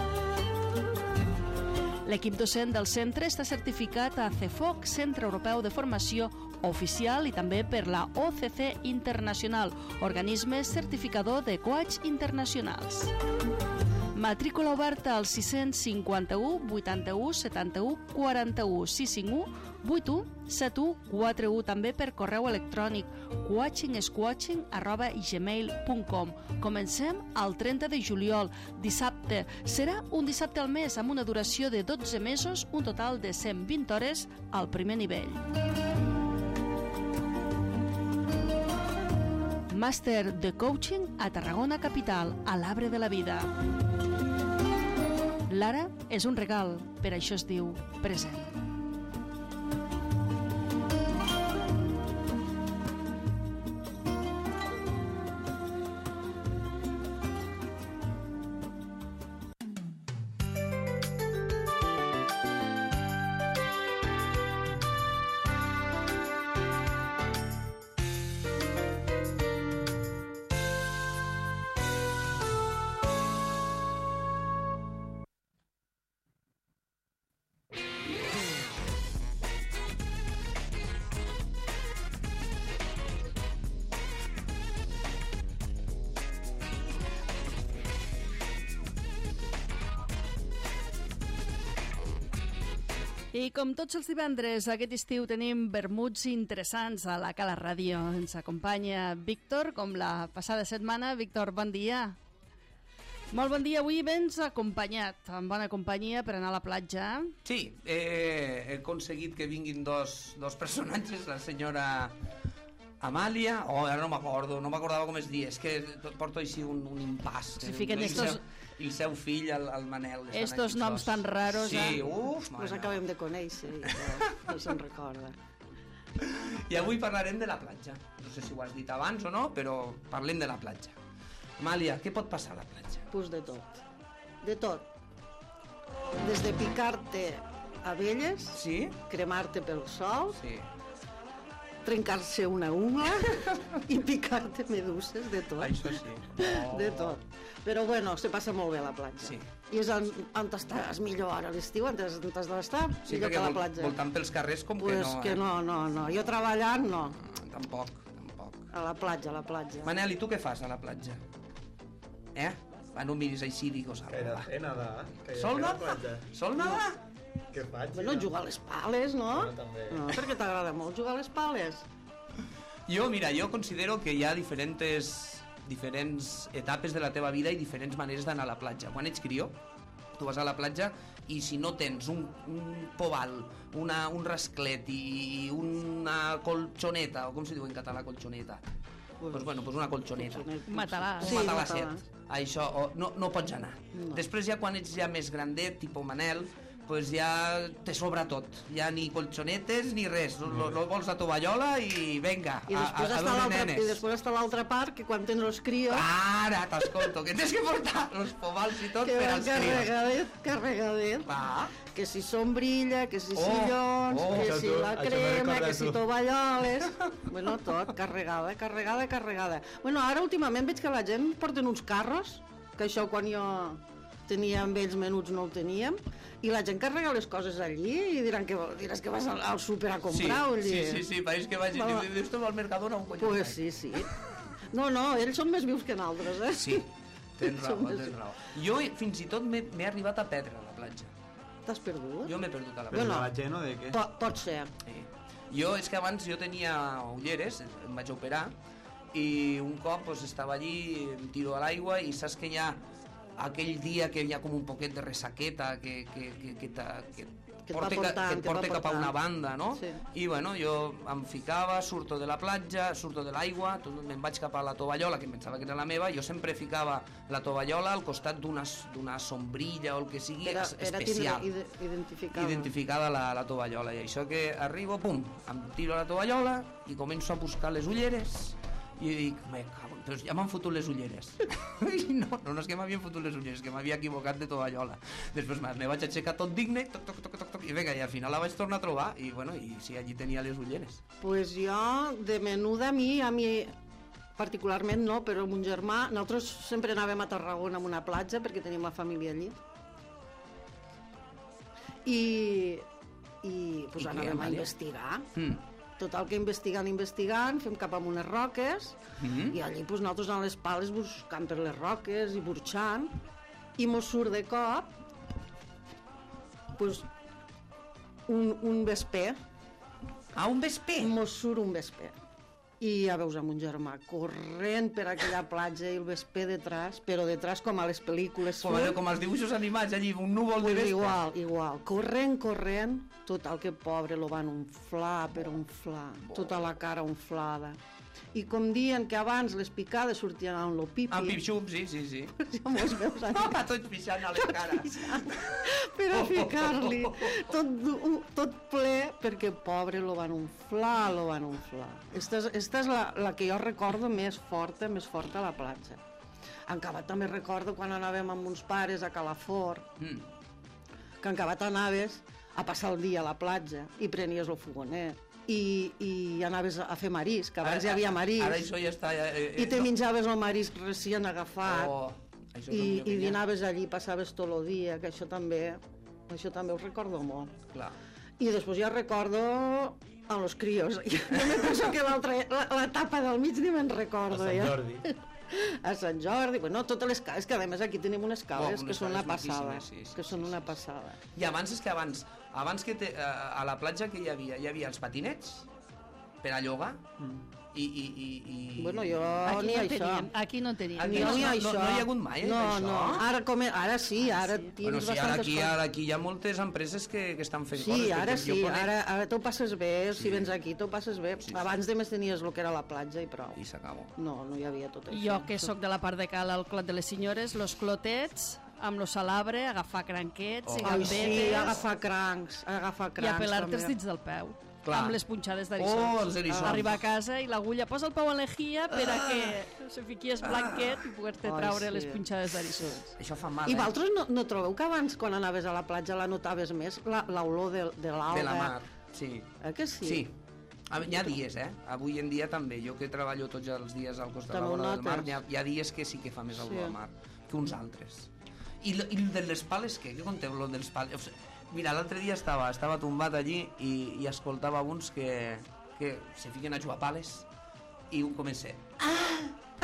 L'equip docent del centre està certificat a CEFOC, Centre Europeu de Formació Oficial, i també per la O C C Internacional, organisme certificador de coach internacionals. Matrícula oberta al sis cinc u, vuitanta-u, setanta-u, quaranta-u, sis cinc u, vuit u, set u, quatre u, també per correu electrònic coachingsquatching arroba gmail punt com. Comencem el trenta de juliol, dissabte. Serà un dissabte al mes amb una duració de dotze mesos, un total de cent vint hores al primer nivell. Màster de coaching a Tarragona Capital, a l'Arbre de la Vida. L'ara és un regal, per això es diu present. I com tots els divendres, aquest estiu tenim vermuts interessants a la Cala Ràdio. Ens acompanya Víctor, com la passada setmana. Víctor, bon dia. Molt bon dia. Avui vens acompanyat, amb bona companyia, per anar a la platja. Sí, eh, he aconseguit que vinguin dos, dos personatges, la senyora Amàlia, oh, ara no m'acordo, no m'acordava com es dia, és que porto així un, un impàs. Si fiquen estos... I el seu fill, el, el Manel. Estos noms tan raros, sí, eh? Sí, uf, Nos acabem de conèixer i no, no se'n recorda. I avui parlarem de la platja. No sé si ho has dit abans o no, però parlem de la platja. Amàlia, què pot passar a la platja? Pues de tot. De tot. Des de picar-te abelles, sí? Cremar-te pel sol, sí. Trencar-se una ungla i picar-te meduses, de tot. Això sí. Oh. De tot. Però bueno, se passa molt bé a la platja. Sí. I és on, on estàs millor ara a l'estiu, on t'has d'estar, sí, millor que a la vol, platja. Voltant pels carrers com pues que no. que eh? no, no, no. Jo treballant, no. Mm, tampoc, tampoc. A la platja, a la platja. Manel, i tu què fas a la platja? Eh? Va, no miris així, digues algo. Que he nedar. Sol nedar? Sol nedar? Què faig? Bueno, jugar a les pales, no? Bueno, també. No, perquè t'agrada molt jugar a les pales. Jo, mira, jo considero que hi ha diferents diferents etapes de la teva vida i diferents maneres d'anar a la platja. Quan ets crió, tu vas a la platja i si no tens un, un poval, una, un rasclet i una colxoneta, o com se diu en català colxoneta? Pues, pues bueno, pues una colxoneta. Matalàs. Un Sí, matalasset. matalàs. Això, o, no, no pots anar. No. Després ja quan ets ja més grandet, tipus Manel, pues ja te sobra tot. Ja ni colxonetes ni res. Lo, lo vols a tovallola i venga, I a, després, a, a està veure l'altra, nenes. I després està l'altra part, que quan tens els crios... Ara t'escolto, que tens que portar els povals i tot que per van als crios. carregadet, carregadet. Va. Que si sombrilla, que si Oh, sillons, oh. que Això si tu- la això me'n crema, recordes que si tu. tovalloles... Bueno, tot, carregada, carregada, carregada. Bueno, ara últimament veig que la gent porten uns carros, que això quan jo tenia amb ells menuts no ho teníem, i la gent carrega les coses allí i diran que, diràs que vas al, al súper a comprar. Sí, vull sí, dir. sí, sí, pareix que vagin Va, i va. dius, esto va al Mercadona o un collons. Pues sí, sí. No, no, ells són més vius que nosaltres, eh? Sí, tens raó, Som més- tens raó. Jo eh, fins i tot m'he m'he arribat a perdre a la platja. T'has perdut? Jo m'he perdut a la Però platja. no. de la gent o de què? Po pot ser. Sí. Jo, és que abans jo tenia ulleres, em vaig operar, i un cop pues, estava allí, em tiro a l'aigua i saps que hi ha aquell dia que hi ha com un poquet de ressaqueta, que, que, que, que, ta- que, que et va porta, portant, que et porta va cap a portant. una banda, no? Sí. I bueno, jo em ficava, surto de la platja, surto de l'aigua, tot- me'n vaig cap a la tovallola, que em pensava que era la meva, jo sempre ficava la tovallola al costat d'una d'una sombrilla o el que sigui Era, es- era especial. tindre, ide- identificada. Identificada la, la tovallola, i això que arribo, pum, em tiro a la tovallola i començo a buscar les ulleres i dic, me cago, però ja m'han fotut les ulleres. I no, no, no és que m'havien fotut les ulleres, que m'havia equivocat de tovallola. Després me, me vaig aixecar tot digne, toc, toc, toc, toc, toc, i vinga, i al final la vaig tornar a trobar, i bueno, i sí, allí tenia les ulleres. Pues jo, de menuda, a mi, a mi particularment no, però mon germà, nosaltres sempre anàvem a Tarragona a una platja perquè teníem la família allí. I, i pues, I què, anàvem a Amàlia? investigar. Mm. Total que investigant, investigant, fem cap a unes roques, Mm. i allí pues, nosaltres a les pales buscant per les roques i burxant, i mos surt de cop pues, un, un vesper. Ah, un vesper? Mos surt un vesper. I ja veus amb un germà corrent per aquella platja i el vesper detrás, però detrás com a les pel·lícules. Com, allò, com els dibuixos animats, allí, un núvol de Pues vespa. igual, igual. Corrent, corrent, total que pobre lo van unflar, però unflar. Tota la cara unflada. I com diuen que abans les picades sortien amb lo pipi... Amb pip-xup, sí, sí, sí. Ja mos veus allà. Ah, tots pixant a les cares. Per a ficar-li tot, du- tot ple, perquè pobre lo van unflar, lo van unflar. Esta és, esta és la, la que jo recordo més forta, més forta a la platja. En Cabat també recordo quan anàvem amb uns pares a Calafort, Mm. que en Cabat anaves a passar el dia a la platja i prenies el fogonet i, i anaves a fer marisc, que abans Ara- hi havia marisc, Ara això ja està... Eh, eh, i te no. menjaves el marisc recient agafat, Oh, això i, com jo i venia. dinaves allí, passaves tot el dia, que això també, això també ho recordo molt. Clar. I després ja recordo a los crios. Jo me penso que l'altra, la- l'etapa del mig ni me'n recordo. A Sant ja. Jordi. A Sant Jordi, bueno, totes les cales, que a més aquí tenim unes cales Oh, que unes són una cales passada, maquíssimes, sí, sí, que sí, són sí, una sí. passada. I abans és que abans, abans que te, a, a la platja que hi havia? Hi havia els patinets per a llogar i... i, i, i... Bueno, jo Aquí ni no això. teníem, aquí no teníem. Aquí Ni no, ni no, això. no, no hi ha hagut mai, eh, no, això? No, ara, com, ara sí, ara sí. tens Bueno, sí, ara bastantes aquí, coses. ara aquí hi ha moltes empreses que, que estan fent Sí, coses. ara perquè jo sí, conec- ara, ara t'ho passes bé, Sí. si vens aquí t'ho passes bé. Sí, sí. Abans de més tenies el que era la platja i prou. I s'acabó. No, no hi havia tot això. Jo, que sóc de la part de cal al Clot de les Senyores, los clotets, amb lo salabre, agafar cranquets i Ai, gambetes sí, agafar crancs, agafar i crancs. apelar-te els també. dits del peu. Clar. Amb les punxades Oh, d'eriçons. els eriçons. Arribar a casa i l'agulla posa el peu en l'ejia per a que se fiquies blanquet i poder-te Ai, traure sí. les punxades d'eriçons. Això fa mal, I eh? vosaltres no, no trobeu que abans, quan anaves a la platja, la notaves més, la- l'olor de, de l'alga? De la mar, sí. Eh que sí? Sí. A- Hi ha dies, eh? Avui en dia també. Jo que treballo tots els dies al costat de la També ho vora del mar, notes? hi ha, hi ha dies que sí que fa més olor Sí. a mar que uns altres. I, lo- i el de les pales, què? Què conteu, lo dels pales? O sigui, mira, l'altre dia estava, estava tombat allí i, i escoltava uns que, que se fiquen a jugar a pales i un comença... Ah!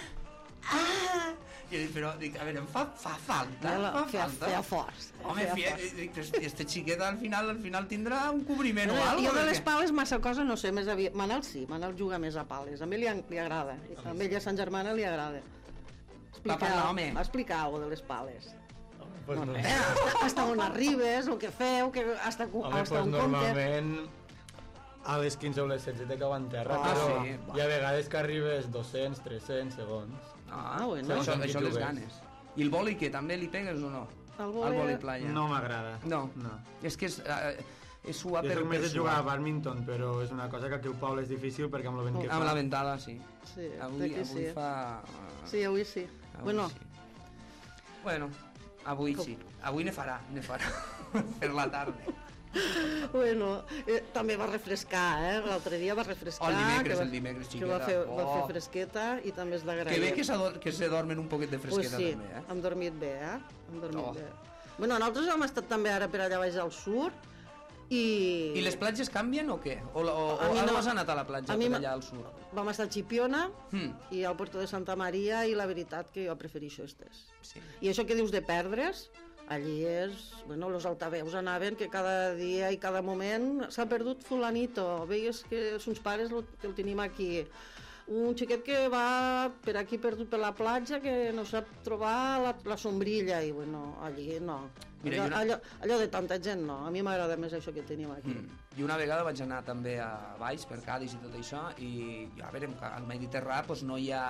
Ah! I jo dic, però, dic, a veure, em fa, fa falta, Feia, fa feia, falta. feia forç. Home, feia fia, forç. dic, però este xiquet al final, al final tindrà un cobriment o Jo alguna de cosa. les pales massa cosa no sé, més aviat. Manel sí, Manel juga més a pales. A mi li, li agrada. A ell a Sant Germana li agrada. Va parlar, home. Va explicar alguna de les pales. Pues no. Eh, hasta, hasta on arribes, el que feu, que hasta, Home, hasta pues on comptes. normalment a les quinze o les setze te cau en terra, Ah, però sí. hi ha vegades que arribes dos-cents, tres-cents segons. Ah, Ah, bueno. Això, Segons això qui les jugues. ganes. I el boli, que també li pegues o no? El Al vòlei- boli playa. No m'agrada. No. no. És que és, eh, és suar Jo per, soc més per de jugar a suar. badminton, però és una cosa que aquí al poble és difícil perquè amb el vent que Amb fa... la ventada, sí. Sí, Avui, que avui sí. fa... Sí, avui sí. Avui bueno, sí. Bueno, avui sí. Avui ne farà, ne farà. Per la tarda. bueno eh, també va refrescar, eh? L'altre dia va refrescar. Oh, el dimecres, que va, el dimecres, Que va xiqueta. fer, va Oh. fer fresqueta i també és d'agrair. Que bé que, s'ador- que se dormen un poquet de Pues fresqueta sí, també, eh? hem dormit bé, eh? Hem dormit Oh. bé. Bueno, nosaltres hem estat també ara per allà baix al sur i... I les platges canvien o què? O, o, o A mi ara no. has anat a la platja A mi per ma- allà al sud? Vam estar a Chipiona Hmm. i al Puerto de Santa Maria i la veritat que jo prefereixo estes. Sí. I això que dius de perdre's, allí és... Bueno, els altaveus anaven que cada dia i cada moment s'ha perdut fulanito. Veies que els pares lo, que el tenim aquí. un xiquet que va per aquí perdut per la platja, que no sap trobar la, la sombrilla, i bueno, allí no. Mira, allò, una... allò, allò de tanta gent no, a mi m'agrada més això que tenim aquí. Mm. I una vegada vaig anar també a Valls, per Cádiz i tot això, i a veure, al Mediterrani doncs, no hi ha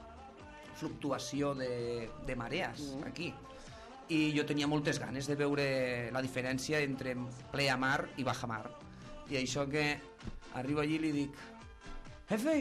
fluctuació de, de marees mm. aquí. I jo tenia moltes ganes de veure la diferència entre ple a mar i baja mar. I això que arribo allí i li dic: jefe,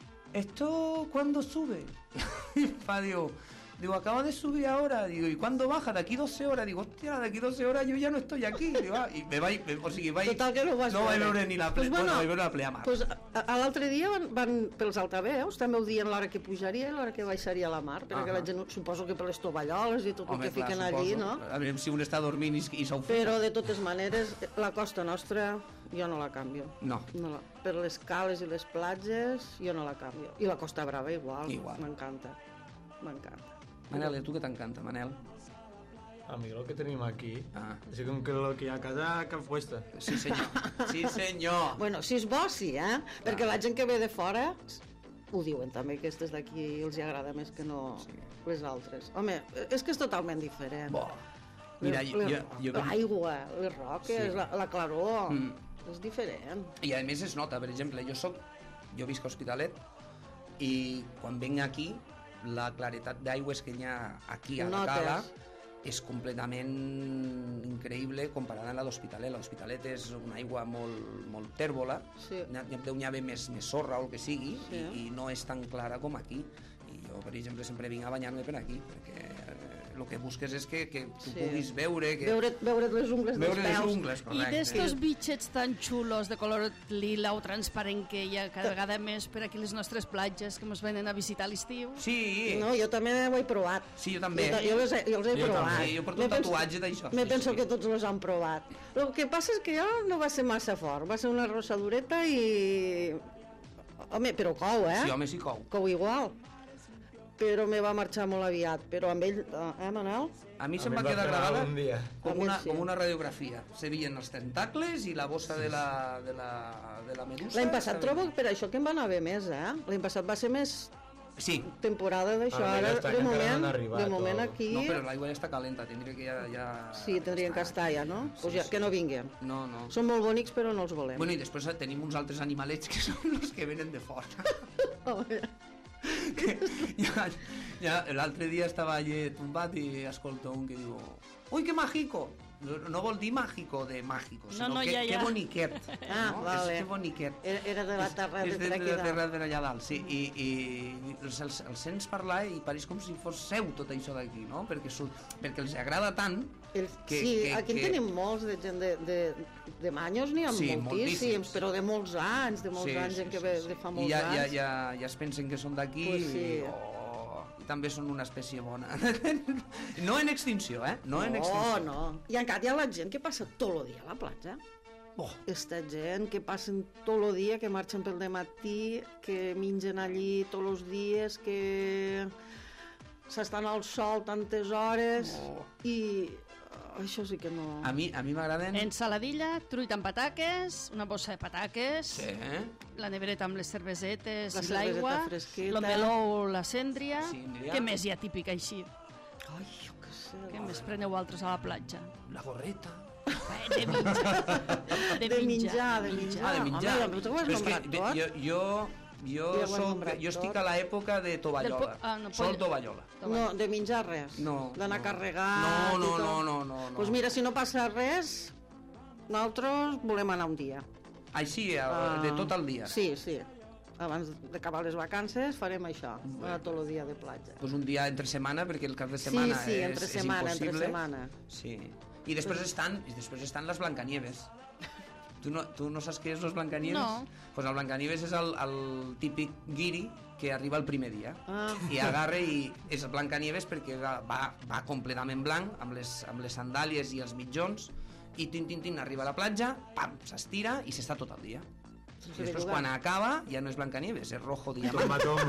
¿esto cuándo sube? Y pa, digo, digo, acaba de subir ahora. Digo, ¿y cuándo baja? De aquí doce horas. Digo, hostia, de aquí doce horas yo ya no estoy aquí. Digo, ah, y me vaig, o sigui, vaig, Total, que no vas no vaig veure ni la ple, pues bueno, bueno, vaig veure la pleamar. Pues, a, a l'altre dia van, van pels altaveus, també ho dient l'hora que pujaria i l'hora que baixaria a la mar, perquè Ahà. la gent, suposo que per les tovalloles i tot Home, el que clar, fiquen suposo. allí, no? A veure si un està dormint i, i s'ofega. Però de totes maneres, la costa nostra jo no la canvio. No. no la, per les cales i les platges jo no la canvio. I la Costa Brava igual, Igual. m'encanta. M'encanta. Manel, a tu què t'encanta, Manel? A mi el que tenim aquí Ah. és com que el que hi ha a casa cap fuesta. Sí, senyor. Sí, senyor. Bueno, si és bo, sí, eh? Perquè la gent que ve de fora ho diuen també, que aquestes d'aquí els hi agrada més que no Sí. les altres. Home, és que és totalment diferent. Bo. Mira, Les- jo... les- jo, jo L'aigua, les roques, Sí. la, la claror, Mm. és diferent. I a més es nota, per exemple, jo soc, jo visc a Hospitalet i quan venc aquí la claretat d'aigües que hi ha aquí a Ho la cala notes. és completament increïble comparada amb la d'Hospitalet. L'Hospitalet és una aigua molt, molt tèrbola, Sí. n'hi ha- deu n'hi haver més, més sorra o el que sigui, Sí. i, i no és tan clara com aquí. I jo, per exemple, sempre vinc a banyar-me per aquí, perquè el que busques és que, que tu Sí. puguis veure... Que... Veure, veure les ungles veure dels les peus. ungles, I correcte. d'estos bitxets tan xulos de color lila o transparent que hi ha cada vegada més per aquí les nostres platges que ens venen a visitar a l'estiu. Sí, No, jo també ho he provat. sí, jo també. Jo, jo, els he, jo els he Jo provat. també. Sí, jo porto Me un penso- tatuatge d'això. Me Sí, penso sí. que tots els han provat. El que passa és que jo no va ser massa fort, va ser una rossadureta i... Home, però cou, eh? Sí, home, sí cou. Cou igual. Però me va marxar molt aviat. Però amb ell, eh, Manel? A mi A se'm mi va em va quedar fer gravada un dia. com A mi una, sí. com una radiografia. Se veien els tentacles i la bossa de la, de la, de la medusa. L'any passat se trobo veia. per això que em va anar bé més, eh? L'any passat va ser més Sí, temporada d'això. Ara Ara, està de que encara moment, no han arribat, de moment o- aquí... no, però l'aigua ja està calenta, tindria que ja... ja Sí, tindrien que estar ja, no? Sí, Pues ja, sí. que no vinguin. No, no. Són molt bonics, però no els volem. Bueno, i després tenim uns altres animalets que són els que venen de fora. Home, Que ja, ja l'altre dia estava allí tombat i escolto un que diu: ui, que mágico! No, no vol dir mágico de mágico, sinó no, que, ja, ja. que boniquet. Ah, no? vale. És que boniquet. Era era de la terra és, de és per de, aquí de la terra dalt. de allà dalt, sí. I, i els, els, els sents parlar i pareix com si fos seu tot això d'aquí, no? Perquè, su, perquè els agrada tant El, que... sí, que, aquí en que... tenim molts de gent de, de, de manyos, n'hi ha Sí, moltíssims, moltíssims. però de molts anys, de molts Sí, anys, sí, gent que sí, ve sí. de fa I molts ja, ja, anys. ja, ja es pensen que són d'aquí Pues sí. i, oh, i també són una espècie bona. No en extinció, eh? No, en No, extinció. no. I encara hi ha la gent que passa tot el dia a la platja. Oh, Esta gent que passen tot el dia, que marxen pel dematí, que mengen allí tots els dies, que s'estan al sol tantes hores Oh. i eh, això sí que no... a mi a mi m'agraden... Ensaladilla, truita amb pataques, una bossa de pataques, Sí, eh? la nevereta amb les cervesetes La i cerveseta l'aigua, fresqueta. el meló o la cendria. Sí, Andrea. Què més hi ha típic així? Ai, jo què sé. Què més preneu altres a la platja? La gorreta. Eh, de menjar. De, De menjar, de menjar. Ah, de menjar. Home, tu ho has Però és que nombrat bé, tot. jo, jo, jo, Ja ho has soc, nombrat jo estic tot. a l'època de Del tovallola. po- ah, no, Sol poll- tovallola. No, de menjar res. No, D'anar no. carregat. No, i no, tot. no, no, no, no. Pues mira, si no passa res, nosaltres volem anar un dia. Així, eh, de tot el dia. Sí, sí. Abans d'acabar les vacances farem això, anar tot el dia de platja. Pues un dia entre setmana, perquè el cap de setmana sí, sí, és, entre és setmana, entre impossible. setmana. Sí. I després estan, i després estan les Blancanieves. Tu no, tu no saps què és los Blancanieves? No. Pues el Blancanieves és el, el típic guiri que arriba el primer dia Ah. i agarra i és el Blancanieves perquè va, va, va completament blanc amb les, amb les sandàlies i els mitjons i tin, tin, tin, arriba a la platja, pam, s'estira i s'està tot el dia. I Sense després bellugar. quan acaba ja no és Blancanieves, és rojo diamant. Tomba, tomba.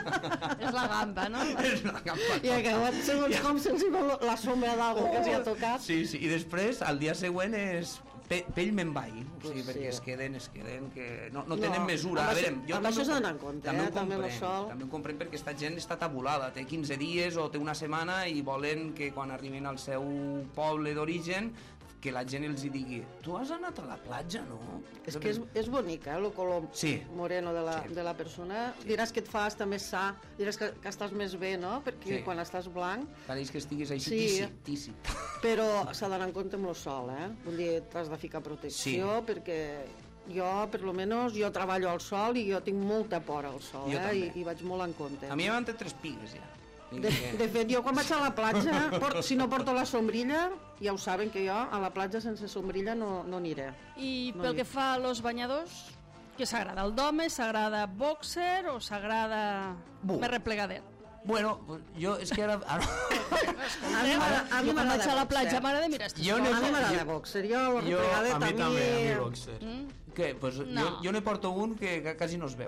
És la gamba, no? És la gamba. I acabat segons com se'ls hi veu la sombra d'algú que els hi ha tocat. Sí, sí, i després, al dia següent és pe, pell me'n vai, o sigui, Pues perquè sí. es queden, es queden, que no, no tenen No, mesura. amb A veure, això- jo amb també això ho s'ha com- d'anar en compte, també eh, ho també amb comprenc, això. també ho comprenc perquè esta gent està tabulada, té quinze dies o té una setmana i volen que quan arribin al seu poble d'origen que la gent els hi digui, tu has anat a la platja, no? És que és, és bonic, eh, el color Sí. moreno de la, Sí. de la persona. Diràs que et fa estar més sa, diràs que, que estàs més bé, no? Perquè Sí. quan estàs blanc... Pareix que estiguis així Sí. tíssit, tíssit. Però s'ha d'anar en compte amb el sol, eh? Un dia t'has de ficar protecció, Sí. perquè jo, per lo menos, jo treballo al sol i jo tinc molta por al sol, Jo eh? també. I, I vaig molt en compte. A mi ja m'han tret tres pigues, ja. De, de fet, jo quan vaig a la platja, por, si no porto la sombrilla, ja ho saben que jo a la platja sense sombrilla no, no aniré. I No pel hi- que fa a los banyadors, què s'agrada? El d'home, s'agrada boxer o s'agrada Bu. més replegadet? Bueno, jo és que ara... ara... A mi m'agrada- a mi Jo quan m'agrada vaig a la boxer. platja m'agrada mirar estos Jo A no- mi m'agrada jo- boxer, jo el Jo, replegadet a mi també, a mi boxer. Què? Pues No. jo, jo ne porto un que, que quasi no es veu.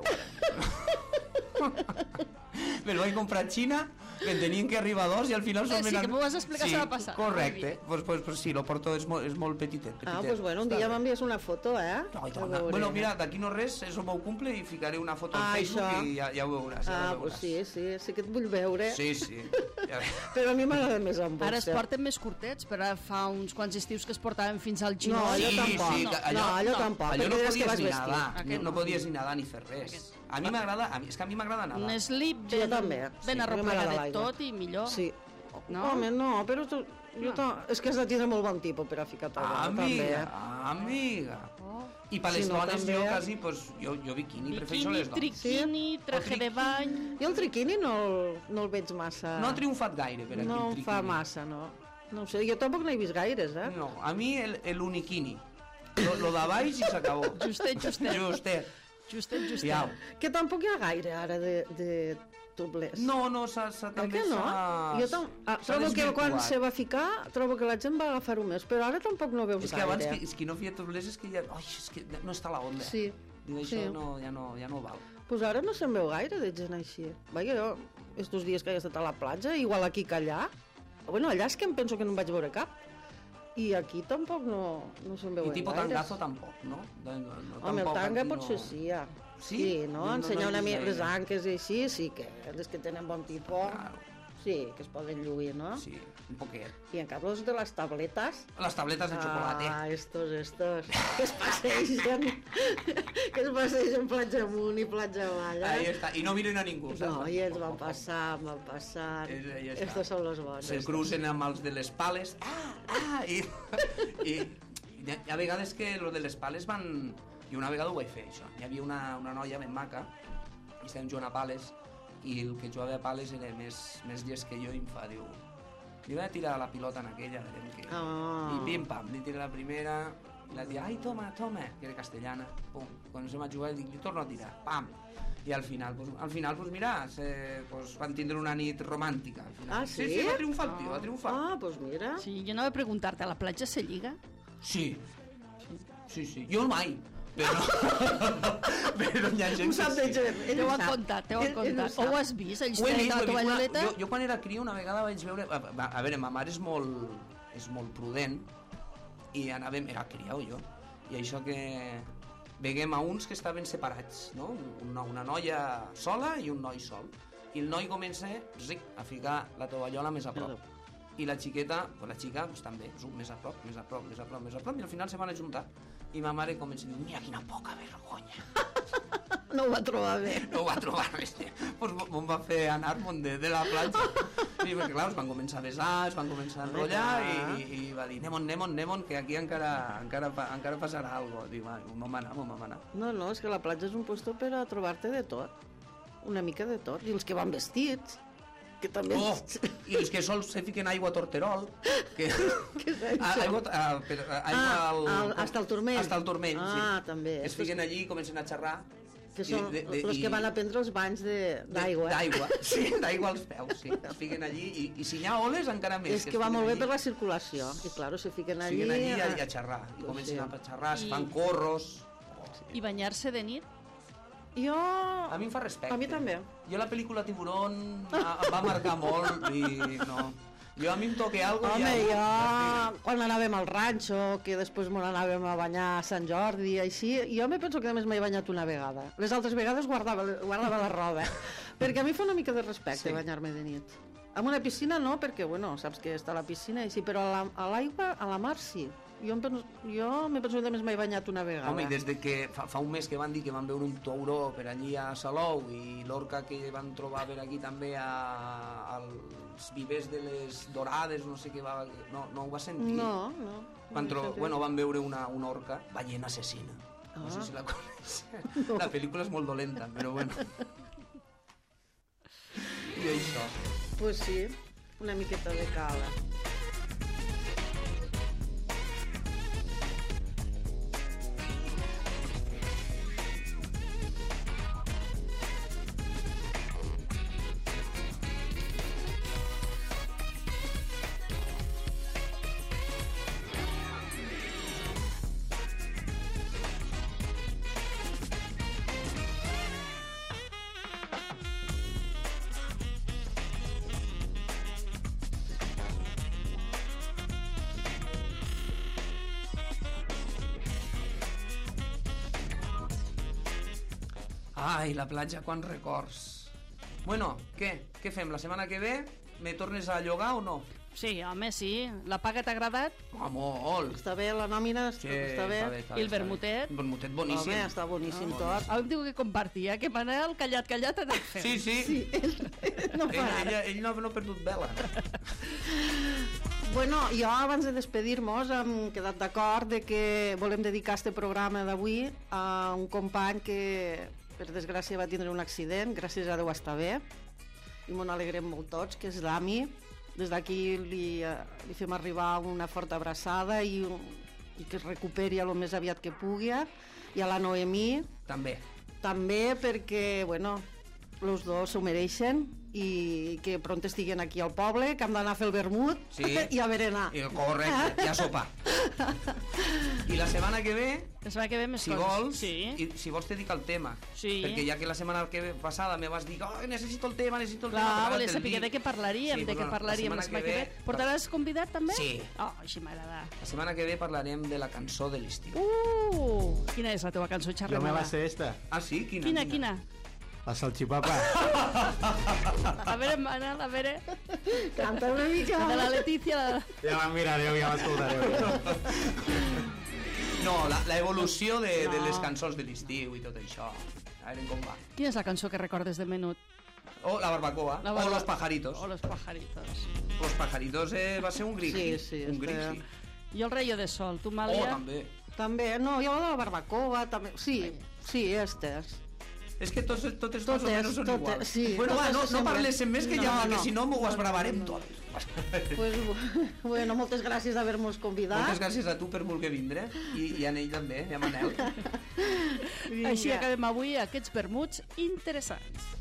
Me'l vaig comprar a Xina, que en tenien que arribar dos i al final... Eh, són sí, ben- que m'ho vas explicar sí, setmana passada. correcte. Molt Pues, pues, pues sí, lo porto, és molt, és molt petitet. petitet. Ah, doncs pues bueno, un Està dia bé. m'envies una foto, eh? No, i Ja tant. veuré. Bueno, mira, d'aquí no res, és el meu cumple i ficaré una foto al Ah, Facebook això. i ja, ja ho veuràs. Ja Ah, ho pues veuràs. sí, sí, sí que et vull veure. Sí, sí. Ja. Però a mi m'agrada més amb boxer. Ara es porten més curtets, però ara fa uns quants estius que es portaven fins al No, ginoll. allò Sí, tampoc. sí, no, que allò- no, allò no. tampoc. Allò no perquè diràs que podies vas ni vestit. nedar, Aquest no, no no. podies ni nedar ni fer res. A mi m'agrada, a mi- és que a mi m'agrada nedar. Un slip Jo ben, també, ben sí, a mi m'agrada arreplegadet l'aigua. tot i millor. Sí. No? Home, no, però tu, jo ta, és que has de tindre molt bon tipus per a ficar tot. Amiga, amiga. Oh. I per Si les no, dones també- jo quasi, pues, jo, jo bikini, prefereixo Bikini, les dones. triquini, traje de bany... Jo el triquini no el, no el veig massa... No ha triomfat gaire per aquí No el em triquini. fa massa, no. No ho sé, jo tampoc n'he vist gaires, eh? No, a mi el, el uniquini. Lo, lo de baix i s'acabó. Justet, justet. Justet. Justet, justet. Ja. Que tampoc hi ha gaire ara de, de topless. No, no, s'ha, s'ha, Eh també que no? s'ha... Jo tam... ah, s'ha trobo que quan desvirtuat. se va ficar, trobo que la gent va agafar-ho més, però ara tampoc no veus És que gaire. abans que, és que no feia topless, és que ja... Ai, és que no està a la onda. Sí. Diu, això sí. no, ja, no, ja no val. Pues ara no se'n veu gaire de gent així. Vaja, jo, estos dies que he estat a la platja, igual aquí que allà, bueno, allà és que em penso que no en vaig veure cap. I aquí tampoc no, no se'n I veuen tipus gaires. tangazo tampoc, no? no, no Home, el tampoc tanga aquí potser sí, ja. Sí? Sí, no? No, no, Ensenyar no he una vist mica les gaire. anques i així, sí que des que tenen bon tipus, Claro, sí, que es poden lluir, no? sí, un poquet. I en canvi els de les tabletes... Les tabletes de xocolate. Ah, estos, estos, que es passegen, que es passegen platja amunt i platja avall. Ahí Eh? està. I no miren a ningú, saps? No, i ells van passar, van passar. Eh, ja està. Estos són los bons. Se estos. crucen amb els de les pales. Ah, ah, i, i, i hi ha vegades que los de les pales van... I una vegada ho vaig fer, això. Hi havia una, una noia ben maca, i estàvem jugant a pales, i el que jugava a pales era més, més llest que jo, i em fa, diu... Li vaig tirar la pilota en aquella, veurem què... Ah. I pim-pam, li tira la primera, i la tia, ai, toma, toma, que era castellana. Pum, quan ens vam a jugar, dic, li torno a tirar, pam. I al final, pues, al final, pues mira, se, pues, van tindre una nit romàntica. Al final. Ah, sí? Sí, sí, va triomfar el tio, va triomfar. Ah, doncs pues mira. Sí, jo anava a preguntar-te, a la platja se lliga? Sí, sí, sí. Jo mai, però, però hi ha gent Ho sap de que sí. gent. Ell Te ho ho han sap. contat, te ho Ell- han ell ho contat. sap. O ho has vist, ells Ho he tenen vist, la ho he vist. tovalloleta? Una, jo, jo quan era crio una vegada vaig veure... A, a, a veure, ma mare és molt, és molt prudent i anàvem... Era criau jo. I això que veiem a uns que estaven separats, no? Una, una noia sola i un noi sol. I el noi comença zic, a ficar la tovallola més a prop. I la xiqueta, pues la xica, pues també, zum, més a prop, més a prop, més a prop, més a prop, i al final se van ajuntar. I ma mare comença a dir, mira quina poca vergonya. No ho va trobar bé. No ho va trobar res. Pues em va fer anar-me'n de, de la platja. Sí, perquè clar, es van començar a besar, es van començar a enrotllar i, i, i va dir, anem-on, anem-on, anem-on, que aquí encara, encara, pa- encara passarà alguna cosa. Diu, va, on vam anar, on vam anar. No, no, és que la platja és un puesto per a trobar-te de tot. Una mica de tot. I els que van vestits, que també... Oh, i els que sols se fiquen aigua a torterol, que... Què és Ah, això? aigua, ah, per, ah, aigua Ah, al, al- hasta el turmell. Hasta el turmell, sí. Ah, també. Es fiquen allí i comencen a xerrar. Que són I de- de- els i- que van a prendre els banys de- d'aigua. eh? D'aigua, sí, d'aigua als peus, sí. Es fiquen allí i, i si n'hi ha oles encara més. És es que va fiquen molt bé allí. per la circulació. I claro, se fiquen Es allí... fiquen allí a, a- a xerrar. I Pues comencen sí. a xerrar, es I- fan corros. I banyar-se de nit? Jo... A mi em fa respecte. A mi també. Jo la pel·lícula Tiburón em va marcar molt i no... Jo a mi em toque algo Home, i jo, algo. quan anàvem al ranxo, que després m'ho anàvem a banyar a Sant Jordi, així, jo me penso que només m'he banyat una vegada. Les altres vegades guardava, guardava la roba, perquè a mi fa una mica de respecte Sí. banyar-me de nit. En una piscina no, perquè, bueno, saps que està a la piscina, i sí, però a la- a l'aigua, a la mar, sí. Jo em penso, jo me penso que només m'he banyat una vegada. Home, i des de que fa, fa un mes que van dir que van veure un tauró per allí a Salou i l'orca que van trobar per aquí també a, als vivers de les Dorades, no sé què va... No, no ho va sentir? No, no. Van, no tro... sé bueno, van veure una, una orca, ballena assassina. No sé Ah. si la coneix. No. La pel·lícula és molt dolenta, però bueno. I això. Pues sí, una miqueta de cala. Ai, la platja, quants records. Bueno, què? Què fem? La setmana que ve me tornes a llogar o no? Sí, home, sí. La paga t'ha agradat? Ah, molt. Està bé, la nòmina està, Sí, està bé. està bé, està I el bé, està bé. vermutet? El vermutet boníssim. Home, està boníssim Ah, tot. Ara em diu que compartia, que Manel, callat, callat, ha anat fent. Sí, sí. Sí, ell, no Ell, para. ell, ell no, no ha perdut vela. Bueno, jo abans de despedir-nos hem quedat d'acord de que volem dedicar este programa d'avui a un company que per desgràcia va tindre un accident, gràcies a Déu està bé, i m'ho alegrem molt tots, que és l'Ami. Des d'aquí li, eh, li fem arribar una forta abraçada i, i que es recuperi el més aviat que pugui. I a la Noemí També. també, perquè, bueno, els dos s'ho mereixen i que pront estiguen aquí al poble, que hem d'anar a fer el vermut Sí. i a berenar. I correcte, i a sopar. I la setmana que ve, La setmana que ve més si coses. vols, Sí. i, si vols te dic el tema. Sí. Perquè ja que la setmana que ve passada me vas dir oh, necessito el tema, necessito el Clar, tema. volia te'l saber dic. de què parlaríem, Sí, de què però la parlaríem la setmana que ve. Portaràs convidat també? Sí. Oh, així m'agrada. La setmana que ve parlarem de la cançó de l'estiu. Uh! Quina és la teva cançó, Jo Xarri? me va ser esta, Ah, sí? Quina? Quina, quina? la salchipapa. A veure, Manel, a veure. Canta una mica. De la Letícia. La... Ja me'n mirareu, ja m'escoltareu. No, la, la evolució de, de les cançons de l'estiu i tot això. A veure com va. Quina és la cançó que recordes de menut? O la barbacoa, La o barba- los pajaritos. O los pajaritos. Los pajaritos eh, va ser un grixi. Sí, sí, un està- grixi. I el Rayo de Sol, tu, Oh, Màlia? també. També, no, jo de la barbacoa, també. Sí, sí, estes. És que tots, totes, Totes, més o menys són totes, iguals. sí, bueno, va, totes no, no semblen. parléssim més que No, ja, perquè no. si no m'ho No, esbravarem no, no. tot. Pues, bueno, moltes gràcies d'haver-nos convidat. Moltes gràcies a tu per voler vindre i, i a ell també, i a Manel. Vinga. Així acabem avui aquests vermuts interessants.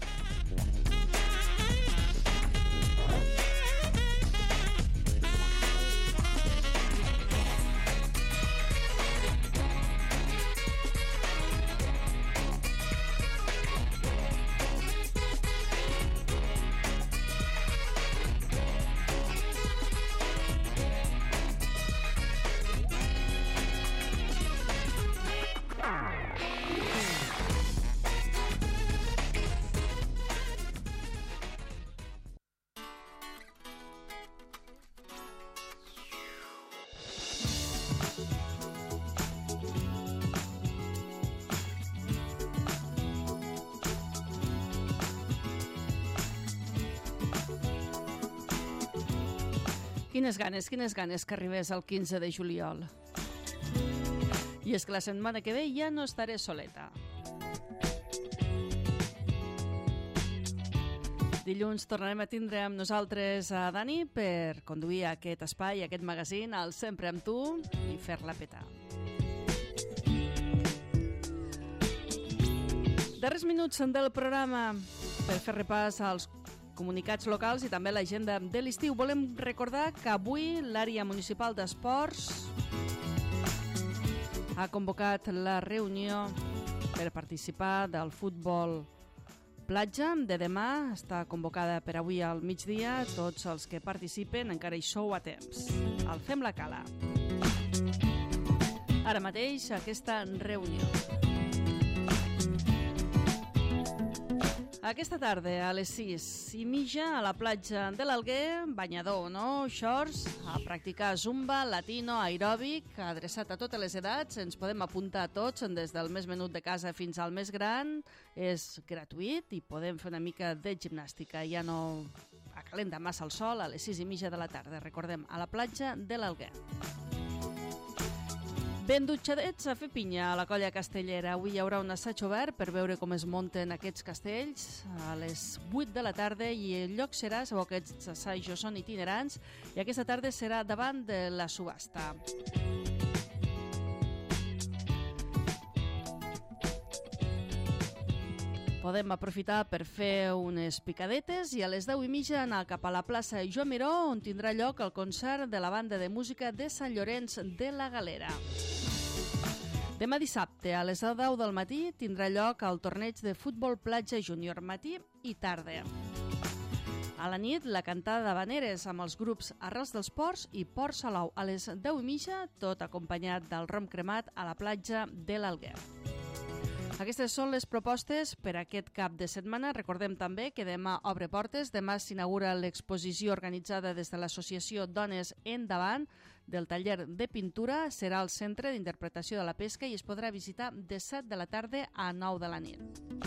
Quines ganes, quines ganes que arribés el quinze de juliol. I és que la setmana que ve ja no estaré soleta. Dilluns tornarem a tindre amb nosaltres a Dani per conduir aquest espai, aquest magazín, al Sempre amb tu i fer-la petar. Darrers minuts del programa per fer repàs als comunicats locals i també l'agenda de l'estiu. Volem recordar que avui l'àrea municipal d'esports ha convocat la reunió per participar del futbol platja de demà està convocada per avui al migdia. Tots els que participen encara hi sou a temps. El Fem la Cala. Ara mateix aquesta reunió. Aquesta tarda, a les sis i mitja, a la platja de l'Alguer, banyador, no? Shorts, a practicar zumba, latino, aeròbic, adreçat a totes les edats. Ens podem apuntar tots, des del més menut de casa fins al més gran. És gratuït i podem fer una mica de gimnàstica. Ja no acalenta massa el sol, a les sis i mitja de la tarda. Recordem, a la platja de l'Alguer. Ben dutxadets a fer pinya a la colla castellera. Avui hi haurà un assaig obert per veure com es munten aquests castells a les vuit de la tarda i el lloc serà, sabeu que aquests assajos són itinerants, i aquesta tarda serà davant de la subhasta. Podem aprofitar per fer unes picadetes i a les deu i mitja anar cap a la plaça Joan Miró, on tindrà lloc el concert de la banda de música de Sant Llorenç de la Galera. Demà dissabte, a les deu del matí, tindrà lloc el torneig de futbol platja júnior matí i tarda. A la nit, la cantada d'habaneres amb els grups Arrels dels Ports i Port Salou. A les deu i mitja, tot acompanyat del rom cremat a la platja de l'Alguer. Aquestes són les propostes per aquest cap de setmana. Recordem també que demà obre portes. Demà s'inaugura l'exposició organitzada des de l'associació Dones Endavant del taller de pintura. Serà al Centre d'Interpretació de la Pesca i es podrà visitar de set de la tarda a nou de la nit.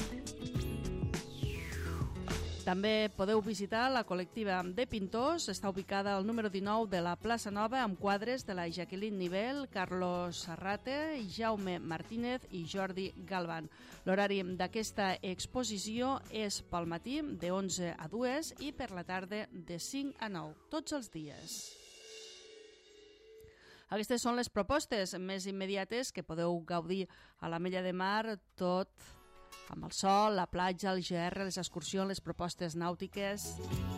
També podeu visitar la col·lectiva de pintors. Està ubicada al número dinou de la plaça Nova amb quadres de la Jacqueline Nivel, Carlos Serrate, Jaume Martínez i Jordi Galvan. L'horari d'aquesta exposició és pel matí de onze a dues i per la tarda de cinc a nou, tots els dies. Aquestes són les propostes més immediates que podeu gaudir a l'Ametlla de Mar, tot amb el sol, la platja, el G R, les excursions, les propostes nàutiques.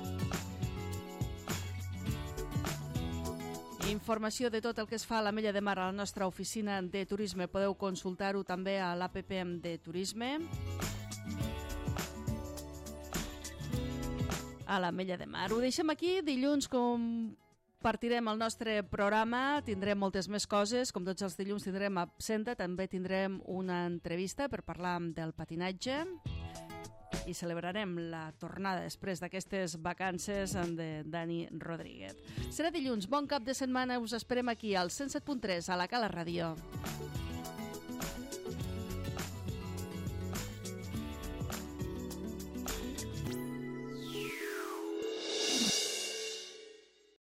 Informació de tot el que es fa a l'Ametlla de Mar a la nostra oficina de turisme. Podeu consultar-ho també a l'A P P de Turisme. A l'Ametlla de Mar. Ho deixem aquí. Dilluns, com partirem el nostre programa, tindrem moltes més coses, com tots els dilluns tindrem absenta, també tindrem una entrevista per parlar del patinatge i celebrarem la tornada després d'aquestes vacances de Dani Rodríguez. Serà dilluns, bon cap de setmana, us esperem aquí al cent set punt tres a la Cala Ràdio.